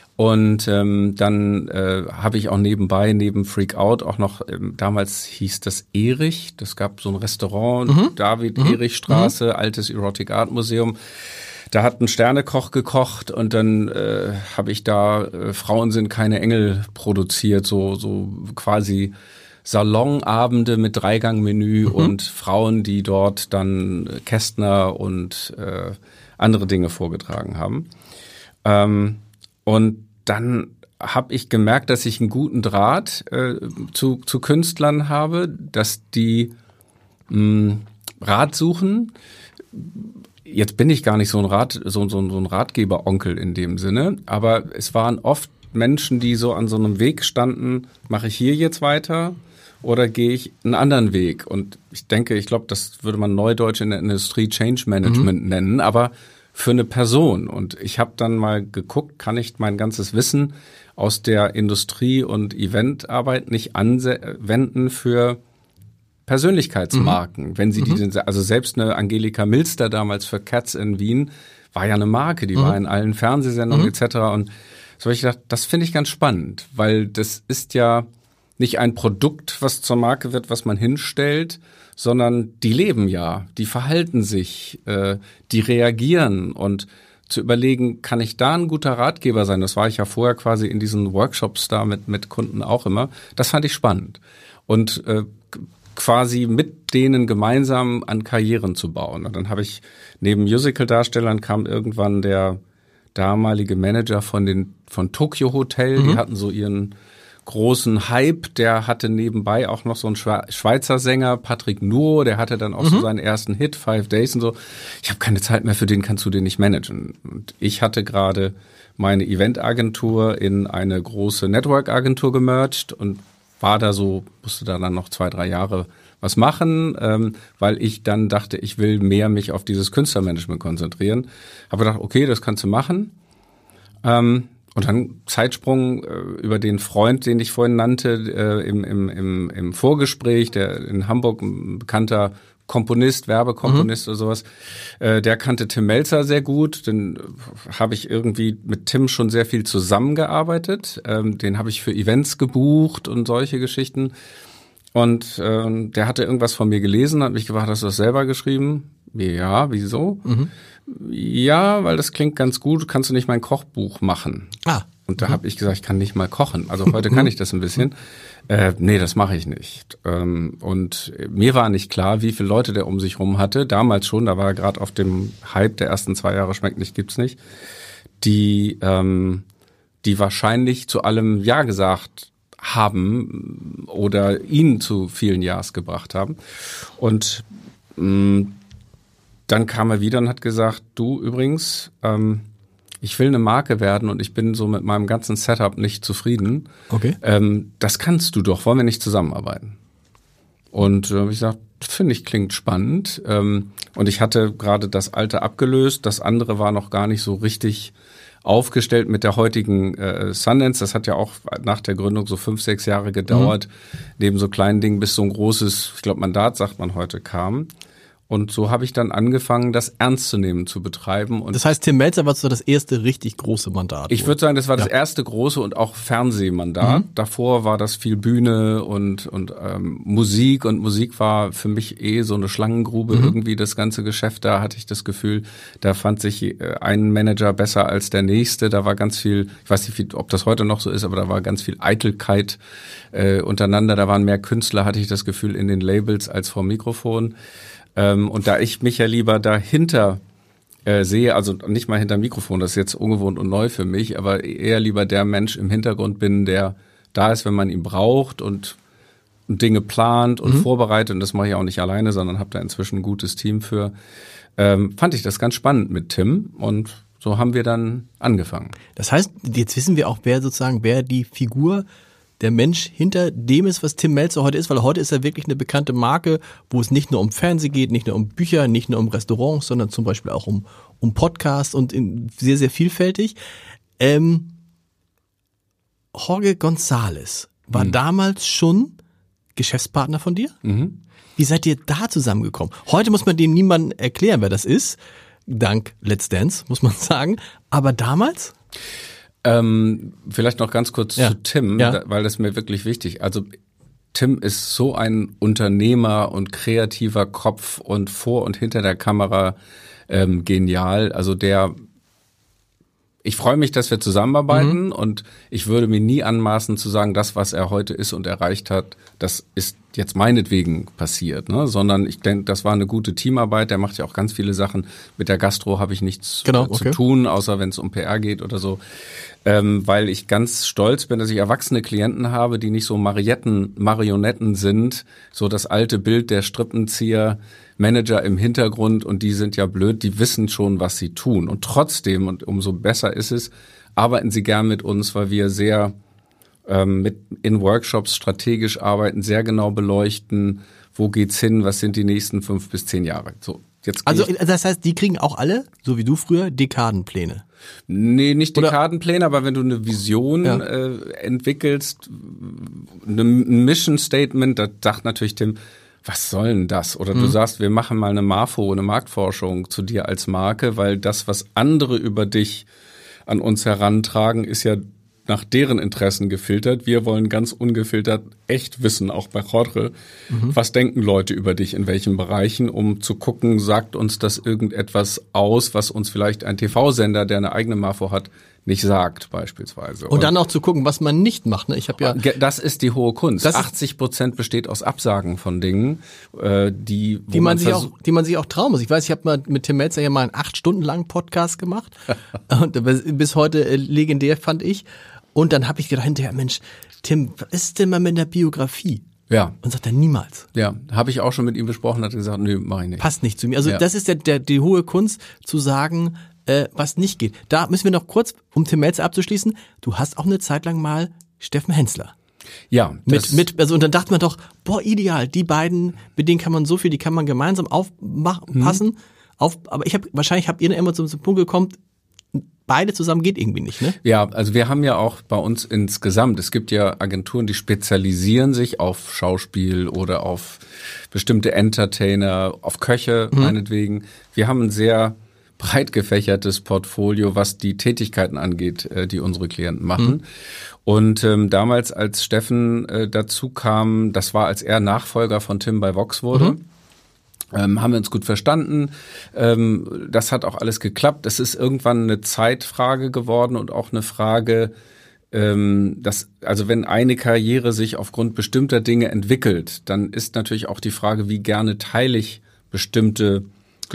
Und ähm, dann äh, habe ich auch nebenbei, neben Freak Out, auch noch, ähm, damals hieß das Erich, das gab so ein Restaurant, mhm. David-Erich-Straße, mhm. altes Erotic Art Museum. Da hat ein Sternekoch gekocht und dann äh, habe ich da äh, Frauen sind keine Engel produziert, so so quasi Salonabende mit Dreigangmenü mhm. und Frauen, die dort dann Kästner und äh, andere Dinge vorgetragen haben. Ähm, und dann habe ich gemerkt, dass ich einen guten Draht äh, zu, zu Künstlern habe, dass die mh, Rat suchen. Jetzt bin ich gar nicht so ein Rat, so, so, so ein Ratgeber-Onkel in dem Sinne, aber es waren oft Menschen, die so an so einem Weg standen, mache ich hier jetzt weiter oder gehe ich einen anderen Weg? Und ich denke, ich glaube, das würde man neudeutsch in der Industrie Change Management mhm. nennen, aber für eine Person. Und ich habe dann mal geguckt, kann ich mein ganzes Wissen aus der Industrie- und Eventarbeit nicht anwenden für Persönlichkeitsmarken, mhm. wenn sie die, mhm. also selbst eine Angelika Milster damals für Cats in Wien war ja eine Marke, die mhm. war in allen Fernsehsendungen mhm. et cetera. Und so habe ich gedacht, das finde ich ganz spannend, weil das ist ja nicht ein Produkt, was zur Marke wird, was man hinstellt, sondern die leben ja, die verhalten sich, äh, die reagieren und zu überlegen, kann ich da ein guter Ratgeber sein? Das war ich ja vorher quasi in diesen Workshops da mit, mit Kunden auch immer. Das fand ich spannend. Und äh, quasi mit denen gemeinsam an Karrieren zu bauen. Und dann habe ich neben Musical-Darstellern kam irgendwann der damalige Manager von den von Tokyo Hotel. Mhm. Die hatten so ihren großen Hype. Der hatte nebenbei auch noch so einen Schweizer Sänger, Patrick Nuo. Der hatte dann auch mhm. so seinen ersten Hit, Five Days und so. Ich habe keine Zeit mehr für den, kannst du den nicht managen. Und ich hatte gerade meine Eventagentur in eine große Network-Agentur gemerged und war da so, musste da dann noch zwei, drei Jahre was machen, ähm, weil ich dann dachte, ich will mehr mich auf dieses Künstlermanagement konzentrieren. Habe gedacht, okay, das kannst du machen. Ähm, und dann Zeitsprung äh, über den Freund, den ich vorhin nannte, äh, im, im, im, im Vorgespräch, der in Hamburg ein bekannter Komponist, Werbekomponist mhm. oder sowas, äh, der kannte Tim Mälzer sehr gut. Dann habe ich irgendwie mit Tim schon sehr viel zusammengearbeitet. Ähm, den habe ich für Events gebucht und solche Geschichten. Und ähm, der hatte irgendwas von mir gelesen, hat mich gefragt, hast du das selber geschrieben? Ja, wieso? Mhm. Ja, weil das klingt ganz gut, kannst du nicht mein Kochbuch machen? Ah. Und da mhm. habe ich gesagt, ich kann nicht mal kochen. Also heute kann ich das ein bisschen. Äh, nee, das mache ich nicht. Ähm, und mir war nicht klar, wie viele Leute der um sich rum hatte. Damals schon, da war er gerade auf dem Hype der ersten zwei Jahre, schmeckt nicht, gibt's nicht. Die, ähm, die wahrscheinlich zu allem Ja gesagt haben oder ihn zu vielen Ja's gebracht haben. Und mh, dann kam er wieder und hat gesagt, du übrigens, ähm, ich will eine Marke werden und ich bin so mit meinem ganzen Setup nicht zufrieden. Okay. Ähm, das kannst du doch, wollen wir nicht zusammenarbeiten? Und äh, ich gesagt, finde ich, klingt spannend. Ähm, und ich hatte gerade das Alte abgelöst, das andere war noch gar nicht so richtig aufgestellt mit der heutigen äh, Sundance. Das hat ja auch nach der Gründung so fünf, sechs Jahre gedauert, mhm. neben so kleinen Dingen, bis so ein großes, ich glaube, Mandat, sagt man heute, kam. Und so habe ich dann angefangen, das ernst zu nehmen, zu betreiben. Und das heißt, Tim Mälzer war so das erste richtig große Mandat? Ich würde sagen, das war ja. das erste große und auch Fernsehmandat. Mhm. Davor war das viel Bühne und und ähm, Musik. Und Musik war für mich eh so eine Schlangengrube, mhm. irgendwie das ganze Geschäft. Da hatte ich das Gefühl, da fand sich äh, ein Manager besser als der nächste. Da war ganz viel, ich weiß nicht, ob das heute noch so ist, aber da war ganz viel Eitelkeit äh, untereinander. Da waren mehr Künstler, hatte ich das Gefühl, in den Labels als vor dem Mikrofon. Ähm, und da ich mich ja lieber dahinter äh, sehe, also nicht mal hinter dem Mikrofon, das ist jetzt ungewohnt und neu für mich, aber eher lieber der Mensch im Hintergrund bin, der da ist, wenn man ihn braucht und Dinge plant und mhm. vorbereitet. Und das mache ich auch nicht alleine, sondern habe da inzwischen ein gutes Team für. Ähm, fand ich das ganz spannend mit Tim und so haben wir dann angefangen. Das heißt, jetzt wissen wir auch, wer sozusagen, wer die Figur der Mensch hinter dem ist, was Tim Mälzer heute ist, weil heute ist er wirklich eine bekannte Marke, wo es nicht nur um Fernsehen geht, nicht nur um Bücher, nicht nur um Restaurants, sondern zum Beispiel auch um, um Podcasts und in, sehr, sehr vielfältig. Ähm, Jorge González war mhm. damals schon Geschäftspartner von dir? Mhm. Wie seid ihr da zusammengekommen? Heute muss man dem niemandem erklären, wer das ist. Dank Let's Dance, muss man sagen. Aber damals? Ähm, vielleicht noch ganz kurz ja. zu Tim, ja. da, weil das mir wirklich wichtig. Also Tim ist so ein Unternehmer und kreativer Kopf und vor und hinter der Kamera ähm, genial. Also der, ich freue mich, dass wir zusammenarbeiten mhm. und ich würde mir nie anmaßen zu sagen, das, was er heute ist und erreicht hat, das ist jetzt meinetwegen passiert, ne? Sondern ich denke, das war eine gute Teamarbeit. Der macht ja auch ganz viele Sachen. Mit der Gastro habe ich nichts genau, zu okay. tun, außer wenn es um P R geht oder so. Ähm, weil ich ganz stolz bin, dass ich erwachsene Klienten habe, die nicht so Marionetten, Marionetten sind, so das alte Bild der Strippenzieher, Manager im Hintergrund und die sind ja blöd, die wissen schon, was sie tun. Und trotzdem, und umso besser ist es, arbeiten sie gern mit uns, weil wir sehr ähm, mit in Workshops strategisch arbeiten, sehr genau beleuchten, wo geht's hin, was sind die nächsten fünf bis zehn Jahre. So, jetzt also das heißt, die kriegen auch alle, so wie du früher, Dekadenpläne? Nee, nicht Dekadenpläne, aber wenn du eine Vision ja. äh, entwickelst, ein Mission Statement, da sagt natürlich Tim, was soll denn das? Oder mhm. du sagst, wir machen mal eine Marfo, eine Marktforschung zu dir als Marke, weil das, was andere über dich an uns herantragen, ist ja nach deren Interessen gefiltert. Wir wollen ganz ungefiltert echt wissen, auch bei Jorge, mhm. was denken Leute über dich, in welchen Bereichen, um zu gucken, sagt uns das irgendetwas aus, was uns vielleicht ein T V-Sender, der eine eigene Mafo hat, nicht sagt beispielsweise. Und, und dann auch zu gucken, was man nicht macht. Ne? Ich habe ja, das ist die hohe Kunst. achtzig Prozent besteht aus Absagen von Dingen, äh, die die man, man sich auch, die man sich auch trauen muss. Ich weiß, ich habe mal mit Tim Melzer ja mal einen acht Stunden langen Podcast gemacht und bis heute legendär fand ich. Und dann habe ich gedacht hinterher, Mensch, Tim, was ist denn mal mit der Biografie? Ja. Und sagt er niemals. Ja, habe ich auch schon mit ihm besprochen, hat er gesagt, nö, mach ich nicht. Passt nicht zu mir. Also ja. das ist der, der die hohe Kunst, zu sagen, äh, was nicht geht. Da müssen wir noch kurz, um Tim Melzer abzuschließen, du hast auch eine Zeit lang mal Steffen Hensler. Ja. Mit, mit, also, und dann dachte man doch, boah, ideal, die beiden, mit denen kann man so viel, die kann man gemeinsam aufpassen. Hm. Auf, aber ich habe, wahrscheinlich habt ihr immer zum, zum Punkt gekommen, beide zusammen geht irgendwie nicht, ne? Ja, also wir haben ja auch bei uns insgesamt, es gibt ja Agenturen, die spezialisieren sich auf Schauspiel oder auf bestimmte Entertainer, auf Köche mhm. meinetwegen. Wir haben ein sehr breit gefächertes Portfolio, was die Tätigkeiten angeht, die unsere Klienten machen. Mhm. Und ähm, damals, als Steffen äh, dazu kam, das war, als er Nachfolger von Tim bei Vox wurde, mhm. Ähm, haben wir uns gut verstanden. Ähm, das hat auch alles geklappt. Es ist irgendwann eine Zeitfrage geworden und auch eine Frage, ähm, dass, also wenn eine Karriere sich aufgrund bestimmter Dinge entwickelt, dann ist natürlich auch die Frage, wie gerne teile ich bestimmte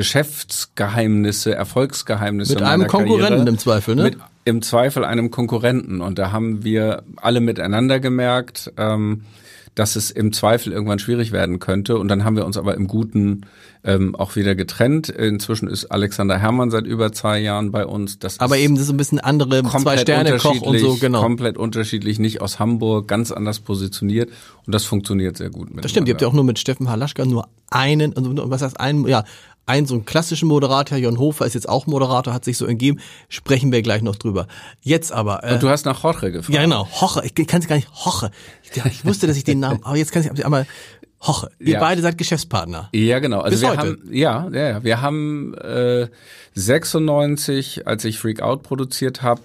Geschäftsgeheimnisse, Erfolgsgeheimnisse mit einem Konkurrenten Karriere, im Zweifel, ne? Mit im Zweifel einem Konkurrenten. Und da haben wir alle miteinander gemerkt, ähm, dass es im Zweifel irgendwann schwierig werden könnte. Und dann haben wir uns aber im Guten ähm, auch wieder getrennt. Inzwischen ist Alexander Herrmann seit über zwei Jahren bei uns. Das aber ist eben das ist ein bisschen andere Zwei-Sterne-Koch und so, genau. Komplett unterschiedlich, nicht aus Hamburg, ganz anders positioniert. Und das funktioniert sehr gut miteinander. Das stimmt, ihr habt ja auch nur mit Steffen Halaschka nur einen, und was heißt einen, ja, einen so einen klassischen Moderator, Jon Hofer ist jetzt auch Moderator, hat sich so entgeben, sprechen wir gleich noch drüber. Jetzt aber. Äh, und du hast nach Jorge gefragt. Ja genau, Jorge, ich kann es gar nicht, Jorge. Ich, ich wusste, dass ich den Namen, aber jetzt kann ich einmal, Jorge, ihr ja. beide seid Geschäftspartner. Ja genau. Also Bis wir heute. haben, ja, ja, ja, wir haben äh, sechsundneunzig, als ich Freak Out produziert habe,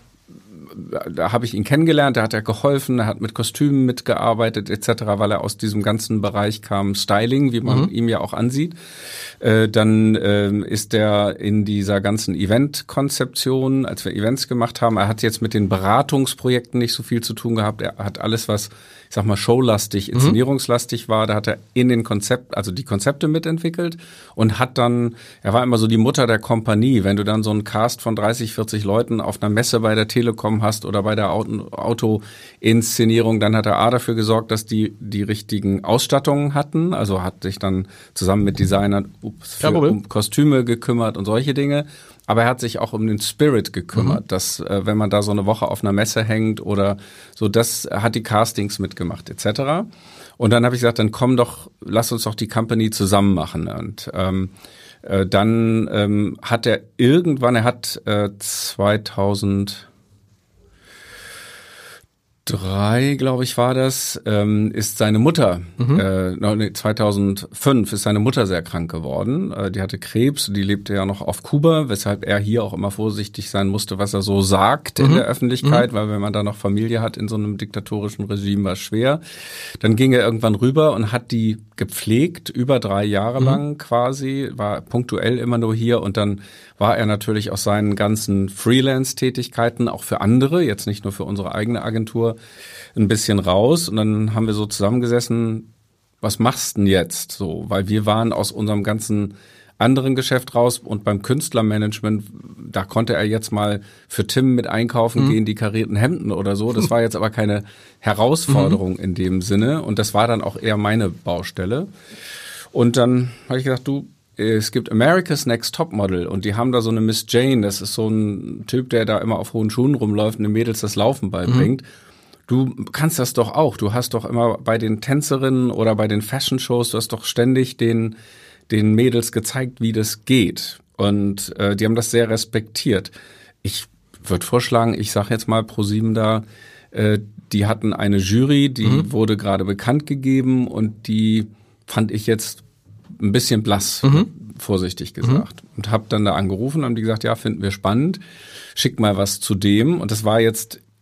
da habe ich ihn kennengelernt, da hat er geholfen, er hat mit Kostümen mitgearbeitet et cetera, weil er aus diesem ganzen Bereich kam, Styling, wie man mhm. ihm ja auch ansieht. Äh, dann äh, ist er in dieser ganzen Event-Konzeption, als wir Events gemacht haben, er hat jetzt mit den Beratungsprojekten nicht so viel zu tun gehabt, er hat alles, was, ich sag mal, showlastig, inszenierungslastig war, da hat er in den Konzept, also die Konzepte mitentwickelt und hat dann, er war immer so die Mutter der Kompanie, wenn du dann so einen Cast von dreißig, vierzig Leuten auf einer Messe bei der Telekom hast oder bei der Auto-Inszenierung, dann hat er A dafür gesorgt, dass die die richtigen Ausstattungen hatten, also hat sich dann zusammen mit Designern ups, für, um Kostüme gekümmert und solche Dinge. Aber er hat sich auch um den Spirit gekümmert, mhm. dass äh, wenn man da so eine Woche auf einer Messe hängt oder so, das hat die Castings mitgemacht et cetera. Und dann habe ich gesagt, dann komm doch, lass uns doch die Company zusammen machen. Und ähm, äh, dann ähm, hat er irgendwann, er hat äh, zweitausend Drei, glaube ich, war das, ähm, ist seine Mutter, mhm. äh, zweitausendfünf ist seine Mutter sehr krank geworden. Äh, die hatte Krebs, die lebte ja noch auf Kuba, weshalb er hier auch immer vorsichtig sein musste, was er so sagt mhm. in der Öffentlichkeit, mhm. weil wenn man da noch Familie hat in so einem diktatorischen Regime, war es schwer. Dann ging er irgendwann rüber und hat die gepflegt, über drei Jahre mhm. lang quasi, war punktuell immer nur hier und dann war er natürlich aus seinen ganzen Freelance-Tätigkeiten auch für andere, jetzt nicht nur für unsere eigene Agentur, ein bisschen raus. Und dann haben wir so zusammengesessen, was machst du denn jetzt? So, weil wir waren aus unserem ganzen anderen Geschäft raus und beim Künstlermanagement, da konnte er jetzt mal für Tim mit einkaufen mhm. gehen, die karierten Hemden oder so. Das war jetzt aber keine Herausforderung mhm. in dem Sinne. Und das war dann auch eher meine Baustelle. Und dann habe ich gesagt, du, es gibt America's Next Topmodel und die haben da so eine Miss Jane, das ist so ein Typ, der da immer auf hohen Schuhen rumläuft und den Mädels das Laufen beibringt. Mhm. Du kannst das doch auch. Du hast doch immer bei den Tänzerinnen oder bei den Fashion-Shows, du hast doch ständig den, den Mädels gezeigt, wie das geht. Und äh, die haben das sehr respektiert. Ich würde vorschlagen, ich sage jetzt mal ProSieben da, äh, die hatten eine Jury, die mhm. wurde gerade bekannt gegeben und die fand ich jetzt ein bisschen blass, mhm. vorsichtig gesagt. Mhm. Und habe dann da angerufen und haben die gesagt, ja, finden wir spannend, schick mal was zu dem. Und das war jetzt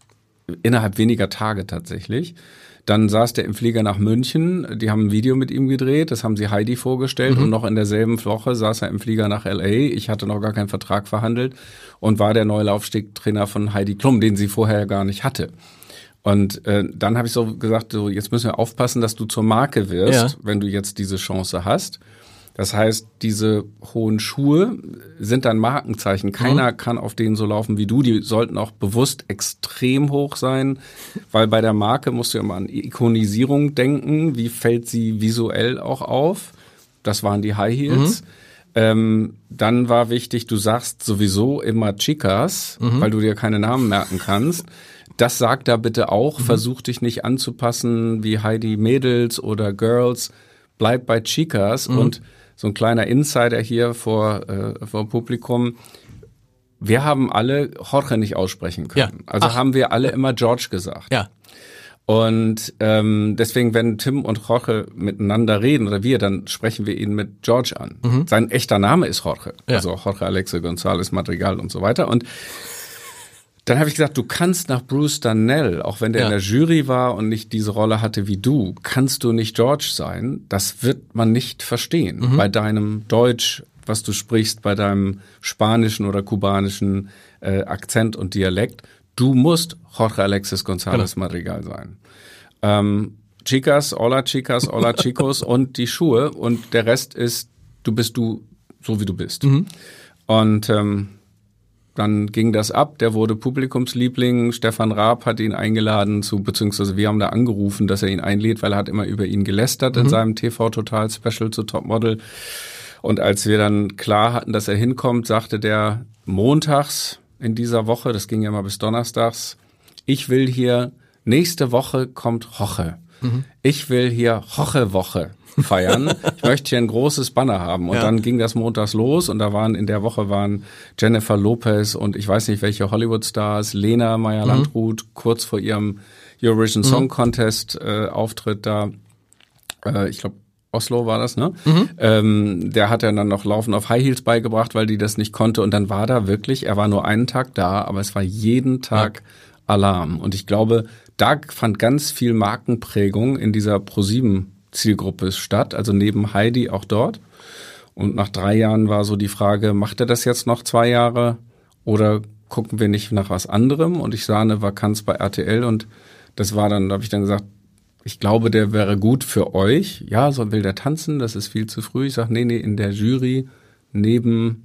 innerhalb weniger Tage tatsächlich. Dann saß der im Flieger nach München, die haben ein Video mit ihm gedreht, das haben sie Heidi vorgestellt mhm. und noch in derselben Woche saß er im Flieger nach L A. Ich hatte noch gar keinen Vertrag verhandelt und war der neue Laufstegtrainer von Heidi Klum, den sie vorher gar nicht hatte. Und äh, dann habe ich so gesagt, so jetzt müssen wir aufpassen, dass du zur Marke wirst, ja. wenn du jetzt diese Chance hast. Das heißt, diese hohen Schuhe sind dann Markenzeichen. Keiner mhm. kann auf denen so laufen wie du. Die sollten auch bewusst extrem hoch sein, weil bei der Marke musst du ja mal an Ikonisierung denken. Wie fällt sie visuell auch auf? Das waren die High Heels. Mhm. Ähm, dann war wichtig, du sagst sowieso immer Chicas, mhm. weil du dir keine Namen merken kannst. Das sagt da bitte auch. Mhm. Versuch dich nicht anzupassen wie Heidi Mädels oder Girls. Bleib bei Chicas mhm. und so ein kleiner Insider hier vor, äh, vor Publikum. Wir haben alle Jorge nicht aussprechen können. Ja. Also Ach. haben wir alle immer George gesagt. Ja. Und ähm, deswegen, wenn Tim und Jorge miteinander reden oder wir, dann sprechen wir ihn mit George an. Mhm. Sein echter Name ist Jorge. Ja. Also Jorge Alexe González Madrigal und so weiter. Und dann habe ich gesagt, du kannst nach Bruce Darnell, auch wenn der ja. in der Jury war und nicht diese Rolle hatte wie du, kannst du nicht George sein. Das wird man nicht verstehen. Mhm. Bei deinem Deutsch, was du sprichst, bei deinem spanischen oder kubanischen äh, Akzent und Dialekt. Du musst Jorge Alexis González genau. Madrigal sein. Ähm, Chicas, hola Chicas, hola Chicos und die Schuhe und der Rest ist, du bist du, so wie du bist. Mhm. Und ähm, dann ging das ab, der wurde Publikumsliebling, Stefan Raab hat ihn eingeladen zu, beziehungsweise wir haben da angerufen, dass er ihn einlädt, weil er hat immer über ihn gelästert mhm. in seinem T V-Total-Special zu Topmodel. Und als wir dann klar hatten, dass er hinkommt, sagte der montags in dieser Woche, das ging ja mal bis donnerstags, ich will hier, nächste Woche kommt Jorge. Mhm. Ich will hier Jorge-Woche feiern. Ich möchte hier ein großes Banner haben. Und ja. dann ging das montags los und da waren in der Woche waren Jennifer Lopez und ich weiß nicht welche Hollywood-Stars, Lena Meyer-Landrut, mhm. kurz vor ihrem Eurovision Song Contest äh, Auftritt da. Äh, ich glaube, Oslo war das, ne? Mhm. Ähm, der hat er dann noch Laufen auf High Heels beigebracht, weil die das nicht konnte. Und dann war da wirklich, er war nur einen Tag da, aber es war jeden Tag ja. Alarm. Und ich glaube, da fand ganz viel Markenprägung in dieser ProSieben Zielgruppe statt, also neben Heidi auch dort. Und nach drei Jahren war so die Frage, macht er das jetzt noch zwei Jahre oder gucken wir nicht nach was anderem? Und ich sah eine Vakanz bei R T L und das war dann, da habe ich dann gesagt, ich glaube, der wäre gut für euch. Ja, so will der tanzen, das ist viel zu früh. Ich sage, nee, nee, in der Jury neben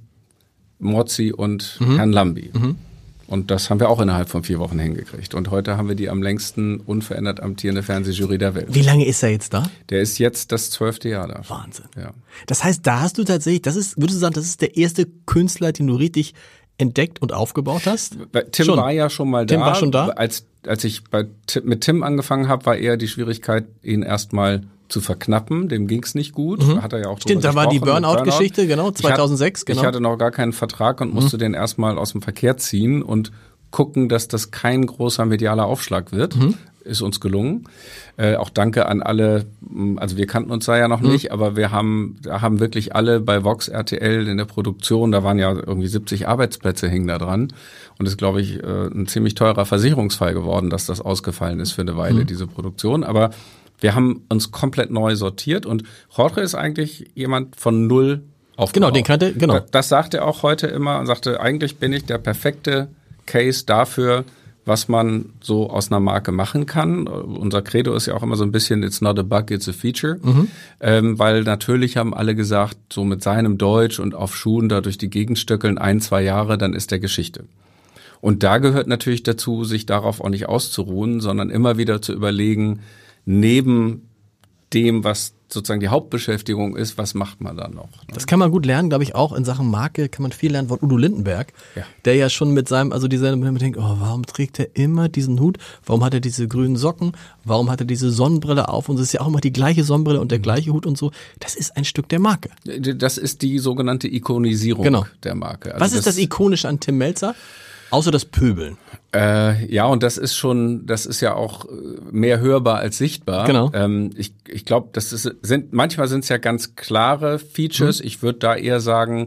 Mozzi und mhm. Herrn Lambi. Mhm. Und das haben wir auch innerhalb von vier Wochen hingekriegt. Und heute haben wir die am längsten unverändert amtierende Fernsehjury der Welt. Wie lange ist er jetzt da? Der ist jetzt das zwölfte Jahr da. Wahnsinn. Ja. Das heißt, da hast du tatsächlich, das ist, würdest du sagen, das ist der erste Künstler, den du richtig entdeckt und aufgebaut hast? Tim schon. war ja schon mal da. Tim war schon da? Als, als ich bei, mit Tim angefangen habe, war eher die Schwierigkeit, ihn erstmal zu verknappen, dem ging's nicht gut. Mhm. Hat er ja auch Stimmt, da war die Burnout-Geschichte, Burnout. genau, zweitausendsechs. Ich, hat, genau. ich hatte noch gar keinen Vertrag und musste mhm. den erstmal aus dem Verkehr ziehen und gucken, dass das kein großer medialer Aufschlag wird. Mhm. Ist uns gelungen. Äh, auch danke an alle, also wir kannten uns da ja noch mhm. nicht, aber wir haben, da haben wirklich alle bei Vox R T L in der Produktion, da waren ja irgendwie siebzig Arbeitsplätze hingen da dran. Und es ist, glaube ich, ein ziemlich teurer Versicherungsfall geworden, dass das ausgefallen ist für eine Weile, mhm. diese Produktion. Aber wir haben uns komplett neu sortiert und Jorge ist eigentlich jemand von null aufgebaut. Genau, den kannte, genau. Das sagt er auch heute immer und sagte, eigentlich bin ich der perfekte Case dafür, was man so aus einer Marke machen kann. Unser Credo ist ja auch immer so ein bisschen, it's not a bug, it's a feature. Mhm. Ähm, weil natürlich haben alle gesagt, so mit seinem Deutsch und auf Schuhen da durch die Gegend stöckeln, ein, zwei Jahre, dann ist der Geschichte. Und da gehört natürlich dazu, sich darauf auch nicht auszuruhen, sondern immer wieder zu überlegen, neben dem, was sozusagen die Hauptbeschäftigung ist, was macht man da noch? Ne? Das kann man gut lernen, glaube ich, auch in Sachen Marke kann man viel lernen von Udo Lindenberg, ja. der ja schon mit seinem, also dieser, wenn man denkt, oh, warum trägt er immer diesen Hut? Warum hat er diese grünen Socken? Warum hat er diese Sonnenbrille auf? Und es ist ja auch immer die gleiche Sonnenbrille und der gleiche Hut und so. Das ist ein Stück der Marke. Das ist die sogenannte Ikonisierung genau. der Marke. Also was ist das, das Ikonische an Tim Mälzer? Außer das Pöbeln. Äh, ja, und das ist schon, das ist ja auch mehr hörbar als sichtbar. Genau. Ähm, ich ich glaube, das ist, sind manchmal sind es ja ganz klare Features. Mhm. Ich würde da eher sagen,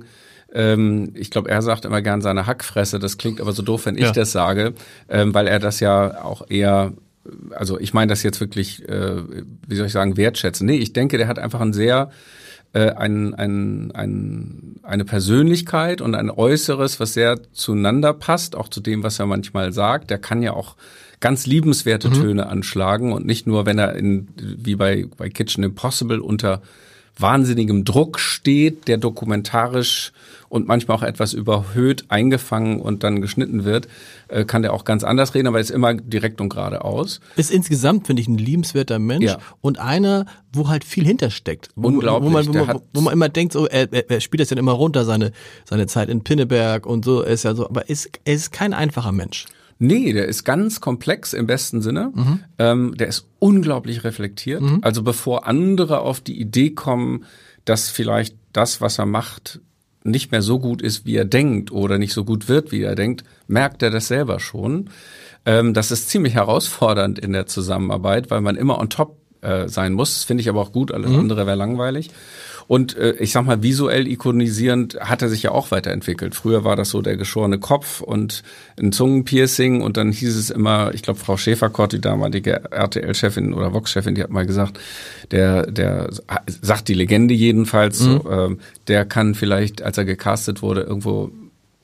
Ähm, ich glaube, er sagt immer gern seine Hackfresse. Das klingt aber so doof, wenn ich ja. das sage, ähm, weil er das ja auch eher, also ich meine das jetzt wirklich, äh, wie soll ich sagen, wertschätzen. Nee, ich denke, der hat einfach ein sehr Äh, ein, ein, ein, eine Persönlichkeit und ein Äußeres, was sehr zueinander passt, auch zu dem, was er manchmal sagt. Der kann ja auch ganz liebenswerte mhm. Töne anschlagen und nicht nur, wenn er in, wie bei, bei Kitchen Impossible unter wahnsinnigem Druck steht, der dokumentarisch und manchmal auch etwas überhöht eingefangen und dann geschnitten wird, äh, kann der auch ganz anders reden, aber ist immer direkt und geradeaus. Ist insgesamt, finde ich, ein liebenswerter Mensch ja. und einer, wo halt viel hintersteckt. Wo, Unglaublich. Wo man, wo, man, wo man immer denkt, so, er, er spielt das ja immer runter, seine, seine Zeit in Pinneberg und so, er ist ja so, aber ist, er ist kein einfacher Mensch. Nee, der ist ganz komplex im besten Sinne. Mhm. Ähm, der ist unglaublich reflektiert. Mhm. Also bevor andere auf die Idee kommen, dass vielleicht das, was er macht, nicht mehr so gut ist, wie er denkt oder nicht so gut wird, wie er denkt, merkt er das selber schon. Ähm, das ist ziemlich herausfordernd in der Zusammenarbeit, weil man immer on top äh, sein muss. Das finde ich aber auch gut, alles mhm. andere wäre langweilig. Und äh, ich sag mal, visuell ikonisierend hat er sich ja auch weiterentwickelt. Früher war das so der geschorene Kopf und ein Zungenpiercing und dann hieß es immer, ich glaube Frau Schäferkott, die damalige R T L-Chefin oder Vox-Chefin, die hat mal gesagt, der der sagt die Legende jedenfalls, mhm. so, äh, der kann vielleicht, als er gecastet wurde, irgendwo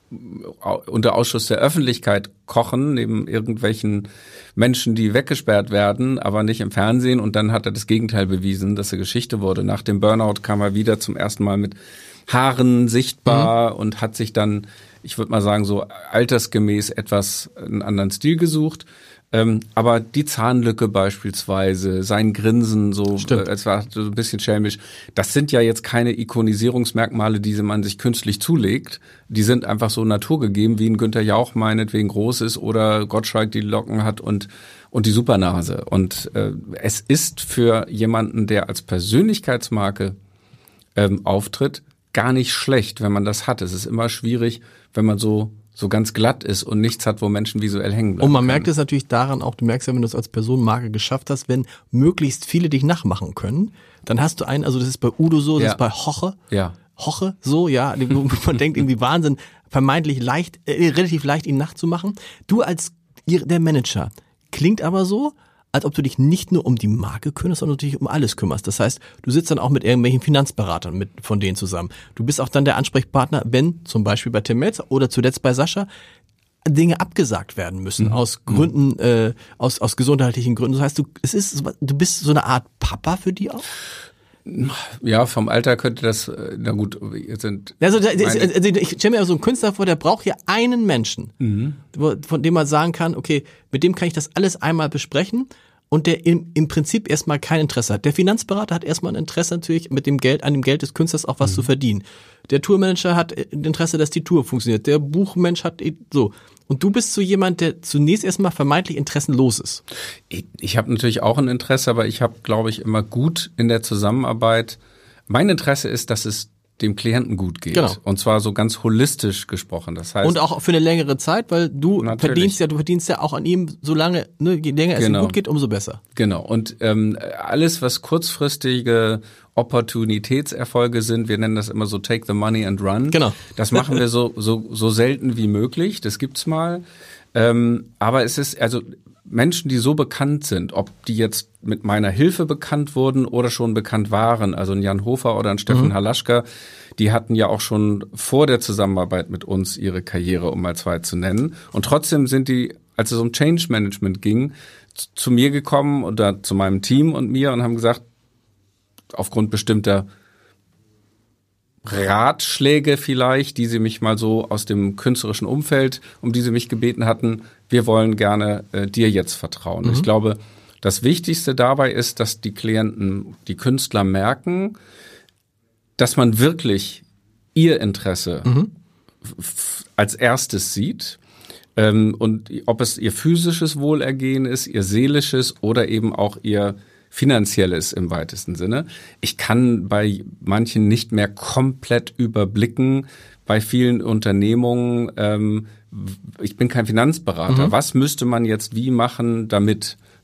unter Ausschuss der Öffentlichkeit kochen, neben irgendwelchen Menschen, die weggesperrt werden, aber nicht im Fernsehen. Und dann hat er das Gegenteil bewiesen, dass er Geschichte wurde. Nach dem Burnout kam er wieder zum ersten Mal mit Haaren sichtbar mhm. und hat sich dann, ich würde mal sagen, so altersgemäß etwas einen anderen Stil gesucht. Ähm, aber die Zahnlücke beispielsweise, sein Grinsen, so äh, es war so ein bisschen schelmisch, das sind ja jetzt keine Ikonisierungsmerkmale, die man sich künstlich zulegt. Die sind einfach so naturgegeben, wie ein Günther Jauch meinetwegen groß ist oder Gottschalk die Locken hat und und die Supernase. Und äh, es ist für jemanden, der als Persönlichkeitsmarke ähm, auftritt, gar nicht schlecht, wenn man das hat. Es ist immer schwierig, wenn man so so ganz glatt ist und nichts hat, wo Menschen visuell hängen bleiben. Und man können. merkt es natürlich daran auch, du merkst ja, wenn du es als Personenmarke geschafft hast, wenn möglichst viele dich nachmachen können, dann hast du einen, also das ist bei Udo so, das ja. ist bei Hoche, ja. Hoche so, ja, man denkt irgendwie Wahnsinn, vermeintlich leicht, äh, relativ leicht ihn nachzumachen. Du als der Manager, klingt aber so, als ob du dich nicht nur um die Marke kümmerst, sondern natürlich um alles kümmerst. Das heißt, du sitzt dann auch mit irgendwelchen Finanzberatern mit von denen zusammen. Du bist auch dann der Ansprechpartner, wenn zum Beispiel bei Tim Melzer oder zuletzt bei Sascha Dinge abgesagt werden müssen, mhm. aus Gründen, äh, aus, aus gesundheitlichen Gründen. Das heißt, du, es ist, du bist so eine Art Papa für die auch? Ja, vom Alter könnte das, na gut, jetzt sind. Also, also ich stelle mir so einen Künstler vor, der braucht ja einen Menschen, mhm. von dem man sagen kann, okay, mit dem kann ich das alles einmal besprechen und der im, im Prinzip erstmal kein Interesse hat. Der Finanzberater hat erstmal ein Interesse natürlich, mit dem Geld, an dem Geld des Künstlers auch was mhm. zu verdienen. Der Tourmanager hat Interesse, dass die Tour funktioniert. Der Buchmensch hat so. Und du bist so jemand, der zunächst erstmal vermeintlich interessenlos ist. Ich, ich habe natürlich auch ein Interesse, aber ich habe, glaube ich, immer gut in der Zusammenarbeit. Mein Interesse ist, dass es dem Klienten gut geht. Genau. Und zwar so ganz holistisch gesprochen. Das heißt, und auch für eine längere Zeit, weil du natürlich. verdienst ja, du verdienst ja auch an ihm, solange, ne, je länger genau. es ihm gut geht, umso besser. Genau. Und ähm, alles, was kurzfristige Opportunitätserfolge sind, wir nennen das immer so take the money and run. Genau. Das machen wir so so so selten wie möglich. Das gibt's mal. Ähm, aber es ist also Menschen, die so bekannt sind, ob die jetzt mit meiner Hilfe bekannt wurden oder schon bekannt waren, also ein Jan Hofer oder ein Steffen mhm. Halaschka, die hatten ja auch schon vor der Zusammenarbeit mit uns ihre Karriere, um mal zwei zu nennen. Und trotzdem sind die, als es um Change Management ging, zu mir gekommen oder zu meinem Team und mir und haben gesagt, aufgrund bestimmter Ratschläge vielleicht, die sie mich mal so aus dem künstlerischen Umfeld, um die sie mich gebeten hatten, wir wollen gerne äh, dir jetzt vertrauen. Mhm. Ich glaube, das Wichtigste dabei ist, dass die Klienten, die Künstler merken, dass man wirklich ihr Interesse mhm. f- als erstes sieht. Ähm, und ob es ihr physisches Wohlergehen ist, ihr seelisches oder eben auch ihr Finanzielles im weitesten Sinne. Ich kann bei manchen nicht mehr komplett überblicken, bei vielen Unternehmungen, ähm, ich bin kein Finanzberater, mhm. was müsste man jetzt wie machen, damit,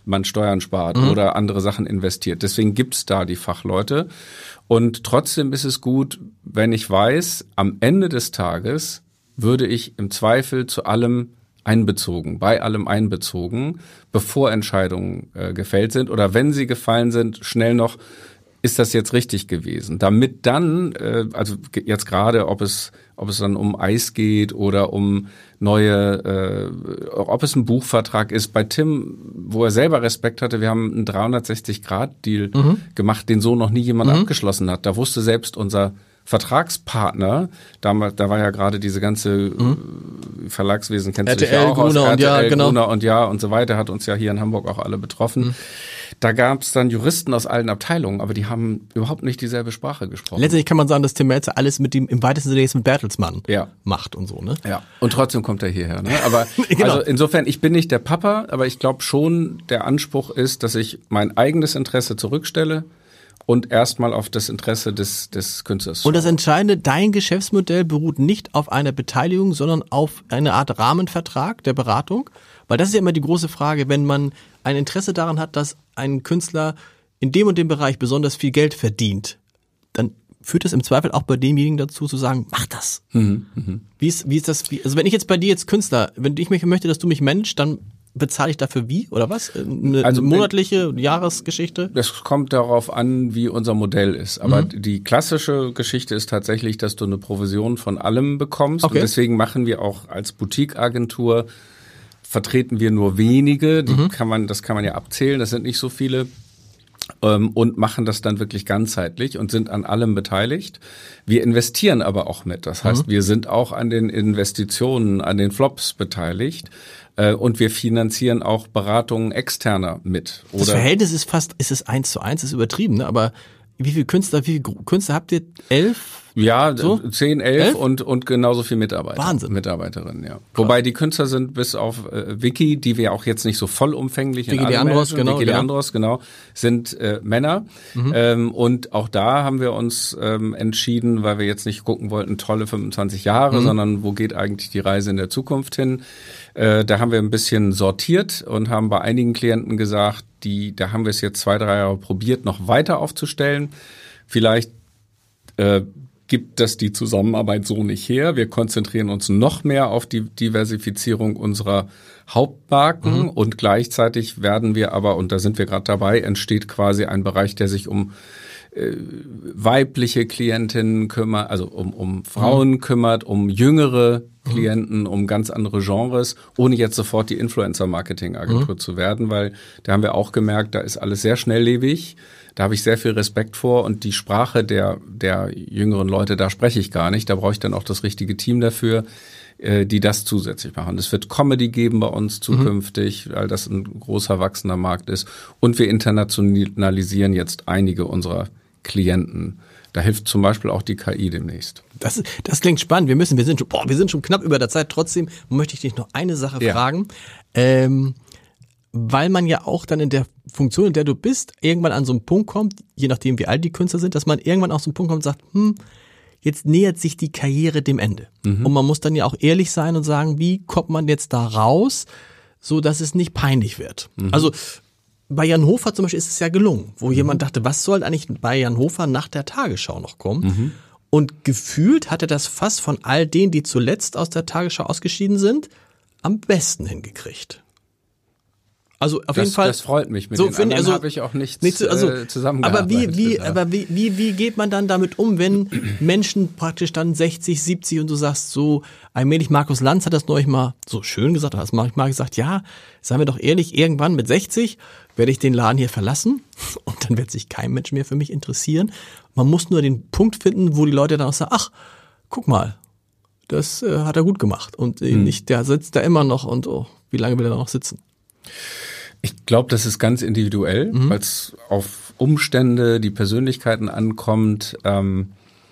man Steuern spart Mhm. oder andere Sachen investiert. Deswegen gibt's da die Fachleute. Und trotzdem ist es gut, wenn ich weiß, am Ende des Tages würde ich im Zweifel zu allem einbezogen, bei allem einbezogen, bevor Entscheidungen äh, gefällt sind oder wenn sie gefallen sind, schnell noch, ist das jetzt richtig gewesen? Damit dann, äh, also jetzt gerade, ob es ob es dann um Eis geht oder um neue, äh, ob es ein Buchvertrag ist. Bei Tim, wo er selber Respekt hatte, wir haben einen dreihundertsechzig Grad Deal mhm. gemacht, den so noch nie jemand mhm. abgeschlossen hat. Da wusste selbst unser Vertragspartner, damals, da war ja gerade diese ganze mhm. Verlagswesen, kennst R T L, du dich ja auch aus, Gruner R T L, und ja, genau. Gruner und ja und so weiter, hat uns ja hier in Hamburg auch alle betroffen. Mhm. Da gab es dann Juristen aus allen Abteilungen, aber die haben überhaupt nicht dieselbe Sprache gesprochen. Letztendlich kann man sagen, dass Tim Melzer alles mit dem, im weitesten Sinne jetzt mit Bertelsmann ja. macht und so, ne? Ja. Und trotzdem kommt er hierher, ne? Aber genau. Also insofern, ich bin nicht der Papa, aber ich glaube schon, der Anspruch ist, dass ich mein eigenes Interesse zurückstelle und erstmal auf das Interesse des, des Künstlers. Und das Entscheidende, dein Geschäftsmodell beruht nicht auf einer Beteiligung, sondern auf eine Art Rahmenvertrag der Beratung. Weil das ist ja immer die große Frage, wenn man ein Interesse daran hat, dass ein Künstler in dem und dem Bereich besonders viel Geld verdient, dann führt das im Zweifel auch bei demjenigen dazu zu sagen, mach das. Mhm, mh. Wie ist, wie ist das, wie, also wenn ich jetzt bei dir jetzt Künstler, wenn ich mich möchte, dass du mich managst, dann bezahle ich dafür wie oder was? Eine also monatliche Jahresgeschichte? Das kommt darauf an, wie unser Modell ist. Aber mhm. die klassische Geschichte ist tatsächlich, dass du eine Provision von allem bekommst. Okay. Und deswegen machen wir auch als Boutique-Agentur, vertreten wir nur wenige. Die mhm. kann man, das kann man ja abzählen. Das sind nicht so viele. Ähm, und machen das dann wirklich ganzheitlich und sind an allem beteiligt. Wir investieren aber auch mit. Das heißt, mhm. wir sind auch an den Investitionen, an den Flops beteiligt. Und wir finanzieren auch Beratungen externer mit. Oder das Verhältnis ist fast, ist es eins zu eins, ist übertrieben, ne? Aber wie viele Künstler, wie viele Künstler habt ihr? Elf? Ja, so? zehn, elf, elf und, und genauso viel Mitarbeiter. Wahnsinn. Mitarbeiterinnen, ja. Krass. Wobei die Künstler sind bis auf äh, Vicky, die wir auch jetzt nicht so vollumfänglich Vicky Leandros, genau. Vicky Leandros, genau, sind äh, Männer. Mhm. Ähm, und auch da haben wir uns ähm, entschieden, weil wir jetzt nicht gucken wollten, tolle fünfundzwanzig Jahre, mhm. sondern wo geht eigentlich die Reise in der Zukunft hin? Äh, da haben wir ein bisschen sortiert und haben bei einigen Klienten gesagt, die, da haben wir es jetzt zwei, drei Jahre probiert, noch weiter aufzustellen. Vielleicht äh, gibt das die Zusammenarbeit so nicht her. Wir konzentrieren uns noch mehr auf die Diversifizierung unserer Hauptmarken mhm. und gleichzeitig werden wir aber, und da sind wir gerade dabei, entsteht quasi ein Bereich, der sich um äh, weibliche Klientinnen kümmert, also um, um Frauen mhm. kümmert, um jüngere Klienten, um ganz andere Genres, ohne jetzt sofort die Influencer-Marketing-Agentur mhm. zu werden, weil da haben wir auch gemerkt, da ist alles sehr schnelllebig. Da habe ich sehr viel Respekt vor und die Sprache der der jüngeren Leute, da spreche ich gar nicht. Da brauche ich dann auch das richtige Team dafür, äh, die das zusätzlich machen. Es wird Comedy geben bei uns zukünftig, mhm. weil das ein großer wachsender Markt ist. Und wir internationalisieren jetzt einige unserer Klienten. Da hilft zum Beispiel auch die K I demnächst. Das, das klingt spannend. Wir müssen, wir sind schon, boah, wir sind schon knapp über der Zeit. Trotzdem möchte ich dich noch eine Sache ja. fragen. Ähm, weil man ja auch dann in der Funktion, in der du bist, irgendwann an so einen Punkt kommt, je nachdem wie alt die Künstler sind, dass man irgendwann auch so einen Punkt kommt und sagt, hm, jetzt nähert sich die Karriere dem Ende. Mhm. Und man muss dann ja auch ehrlich sein und sagen, wie kommt man jetzt da raus, so dass es nicht peinlich wird. Mhm. Also bei Jan Hofer zum Beispiel ist es ja gelungen, wo mhm. jemand dachte, was soll eigentlich bei Jan Hofer nach der Tagesschau noch kommen? Mhm. Und gefühlt hat er das fast von all denen, die zuletzt aus der Tagesschau ausgeschieden sind, am besten hingekriegt. Also auf das, jeden Fall. Das freut mich. Mit so den anderen also, habe ich auch nichts nicht, also, äh, zusammengearbeitet. Aber wie, wie, aber wie, wie, wie geht man dann damit um, wenn Menschen praktisch dann sechzig, siebzig und du sagst so, allmählich, Markus Lanz hat das neulich mal so schön gesagt, hat das manchmal gesagt, ja, sagen wir doch ehrlich, irgendwann mit sechzig werde ich den Laden hier verlassen und dann wird sich kein Mensch mehr für mich interessieren. Man muss nur den Punkt finden, wo die Leute dann auch sagen, ach, guck mal, das äh, hat er gut gemacht und hm. nicht, der sitzt da immer noch und oh, wie lange will er noch sitzen? Ich glaube, das ist ganz individuell, mhm. weil es auf Umstände, die Persönlichkeiten ankommt. Ähm,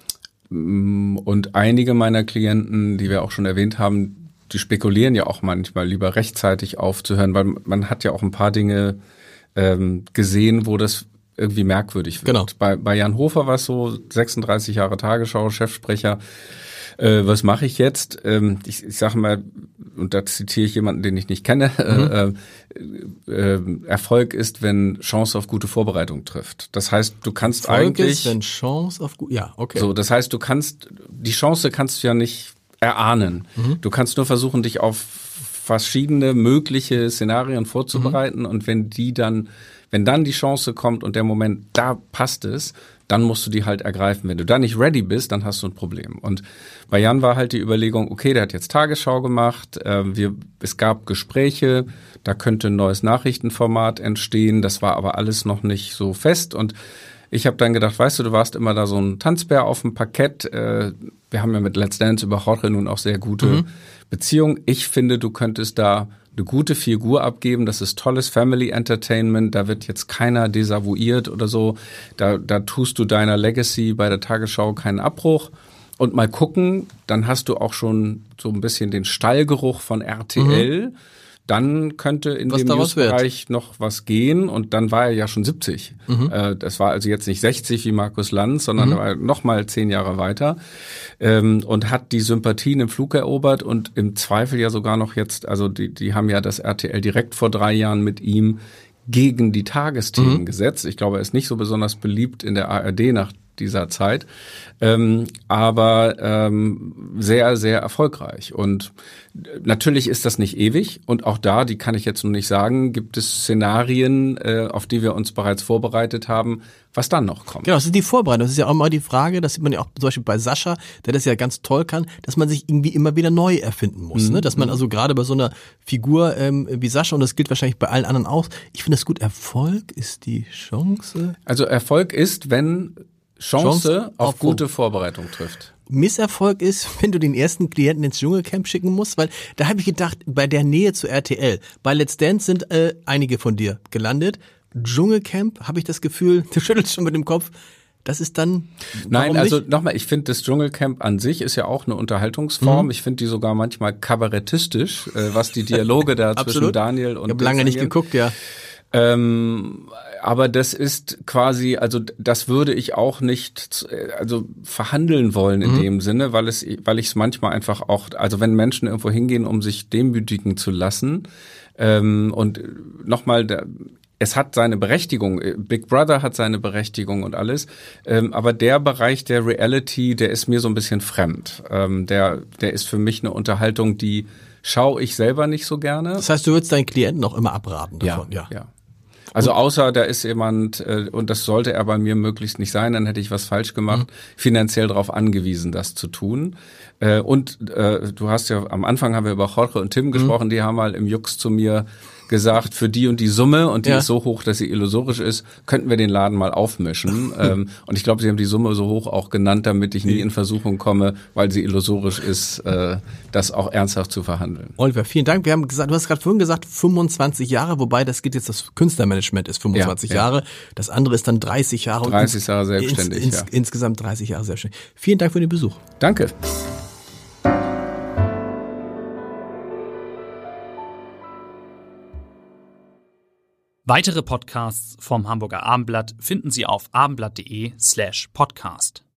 und einige meiner Klienten, die wir auch schon erwähnt haben, die spekulieren ja auch manchmal lieber rechtzeitig aufzuhören, weil man hat ja auch ein paar Dinge ähm, gesehen, wo das irgendwie merkwürdig wird. Genau. Bei, bei Jan Hofer war es so, sechsunddreißig Jahre Tagesschau, Chefsprecher. Äh, was mache ich jetzt? Ähm, ich ich sage mal, und da zitiere ich jemanden, den ich nicht kenne, mhm. äh, äh, Erfolg ist, wenn Chance auf gute Vorbereitung trifft. Das heißt, du kannst Erfolg eigentlich... ist, wenn Chance auf gute... Ja, okay. So, das heißt, du kannst, die Chance kannst du ja nicht erahnen. Mhm. Du kannst nur versuchen, dich auf verschiedene mögliche Szenarien vorzubereiten mhm. und wenn die dann, wenn dann die Chance kommt und der Moment, da passt es, dann musst du die halt ergreifen. Wenn du da nicht ready bist, dann hast du ein Problem. Und bei Jan war halt die Überlegung, okay, der hat jetzt Tagesschau gemacht, äh, wir, es gab Gespräche, da könnte ein neues Nachrichtenformat entstehen, das war aber alles noch nicht so fest und ich habe dann gedacht, weißt du, du warst immer da so ein Tanzbär auf dem Parkett. Äh, wir haben ja mit Let's Dance über Jorge nun auch sehr gute mhm. Beziehungen. Ich finde, du könntest da eine gute Figur abgeben. Das ist tolles Family Entertainment. Da wird jetzt keiner desavouiert oder so. Da, da tust du deiner Legacy bei der Tagesschau keinen Abbruch. Und mal gucken, dann hast du auch schon so ein bisschen den Stallgeruch von R T L. Mhm. Dann könnte in was dem Newsbereich noch was gehen und dann war er ja schon siebzig. Mhm. Äh, das war also jetzt nicht sechzig wie Markus Lanz, sondern mhm. er war noch mal zehn Jahre weiter ähm, und hat die Sympathien im Flug erobert und im Zweifel ja sogar noch jetzt, also die, die haben ja das R T L direkt vor drei Jahren mit ihm gegen die Tagesthemen mhm. gesetzt. Ich glaube, er ist nicht so besonders beliebt in der A R D nach dieser Zeit, ähm, aber ähm, sehr, sehr erfolgreich. Und natürlich ist das nicht ewig und auch da, die kann ich jetzt noch nicht sagen, gibt es Szenarien, äh, auf die wir uns bereits vorbereitet haben, was dann noch kommt. Genau, das ist die Vorbereitung. Das ist ja auch mal die Frage, das sieht man ja auch zum Beispiel bei Sascha, der das ja ganz toll kann, dass man sich irgendwie immer wieder neu erfinden muss. Mhm. Ne? Dass man also gerade bei so einer Figur ähm, wie Sascha, und das gilt wahrscheinlich bei allen anderen auch, ich finde das gut, Erfolg ist die Chance. Also Erfolg ist, wenn Chance, Chance auf, auf gute Vorbereitung trifft. Misserfolg ist, wenn du den ersten Klienten ins Dschungelcamp schicken musst, weil da habe ich gedacht, bei der Nähe zu R T L, bei Let's Dance sind äh, einige von dir gelandet. Dschungelcamp, habe ich das Gefühl, du schüttelst schon mit dem Kopf, das ist dann... Nein, also nochmal, ich finde das Dschungelcamp an sich ist ja auch eine Unterhaltungsform. Mhm. Ich finde die sogar manchmal kabarettistisch, äh, was die Dialoge da zwischen Daniel und... Ich habe lange nicht geguckt, ja. Ähm, aber das ist quasi, also das würde ich auch nicht, also verhandeln wollen in mhm. dem Sinne, weil es, weil ich es manchmal einfach auch, also wenn Menschen irgendwo hingehen, um sich demütigen zu lassen, ähm, und nochmal, es hat seine Berechtigung, Big Brother hat seine Berechtigung und alles, ähm, aber der Bereich der Reality, der ist mir so ein bisschen fremd. Ähm, der, der ist für mich eine Unterhaltung, die schaue ich selber nicht so gerne. Das heißt, du würdest deinen Klienten auch immer abraten davon? Ja, ja. ja. Also außer da ist jemand, äh, und das sollte er bei mir möglichst nicht sein, dann hätte ich was falsch gemacht, mhm. finanziell darauf angewiesen, das zu tun. Äh, und äh, du hast ja, am Anfang haben wir über Jorge und Tim mhm. gesprochen, die haben mal im Jux zu mir gesagt, für die und die Summe, und die ja. ist so hoch, dass sie illusorisch ist, könnten wir den Laden mal aufmischen. ähm, und ich glaube, sie haben die Summe so hoch auch genannt, damit ich nie in Versuchung komme, weil sie illusorisch ist, äh, das auch ernsthaft zu verhandeln. Oliver, vielen Dank. Wir haben gesagt, du hast gerade vorhin gesagt, fünfundzwanzig Jahre, wobei das geht jetzt, das Künstlermanagement ist fünfundzwanzig ja, ja. Jahre, das andere ist dann dreißig Jahre. dreißig Jahre selbstständig, ins, ins, ja. Insgesamt dreißig Jahre selbstständig. Vielen Dank für den Besuch. Danke. Weitere Podcasts vom Hamburger Abendblatt finden Sie auf abendblatt.de slash podcast.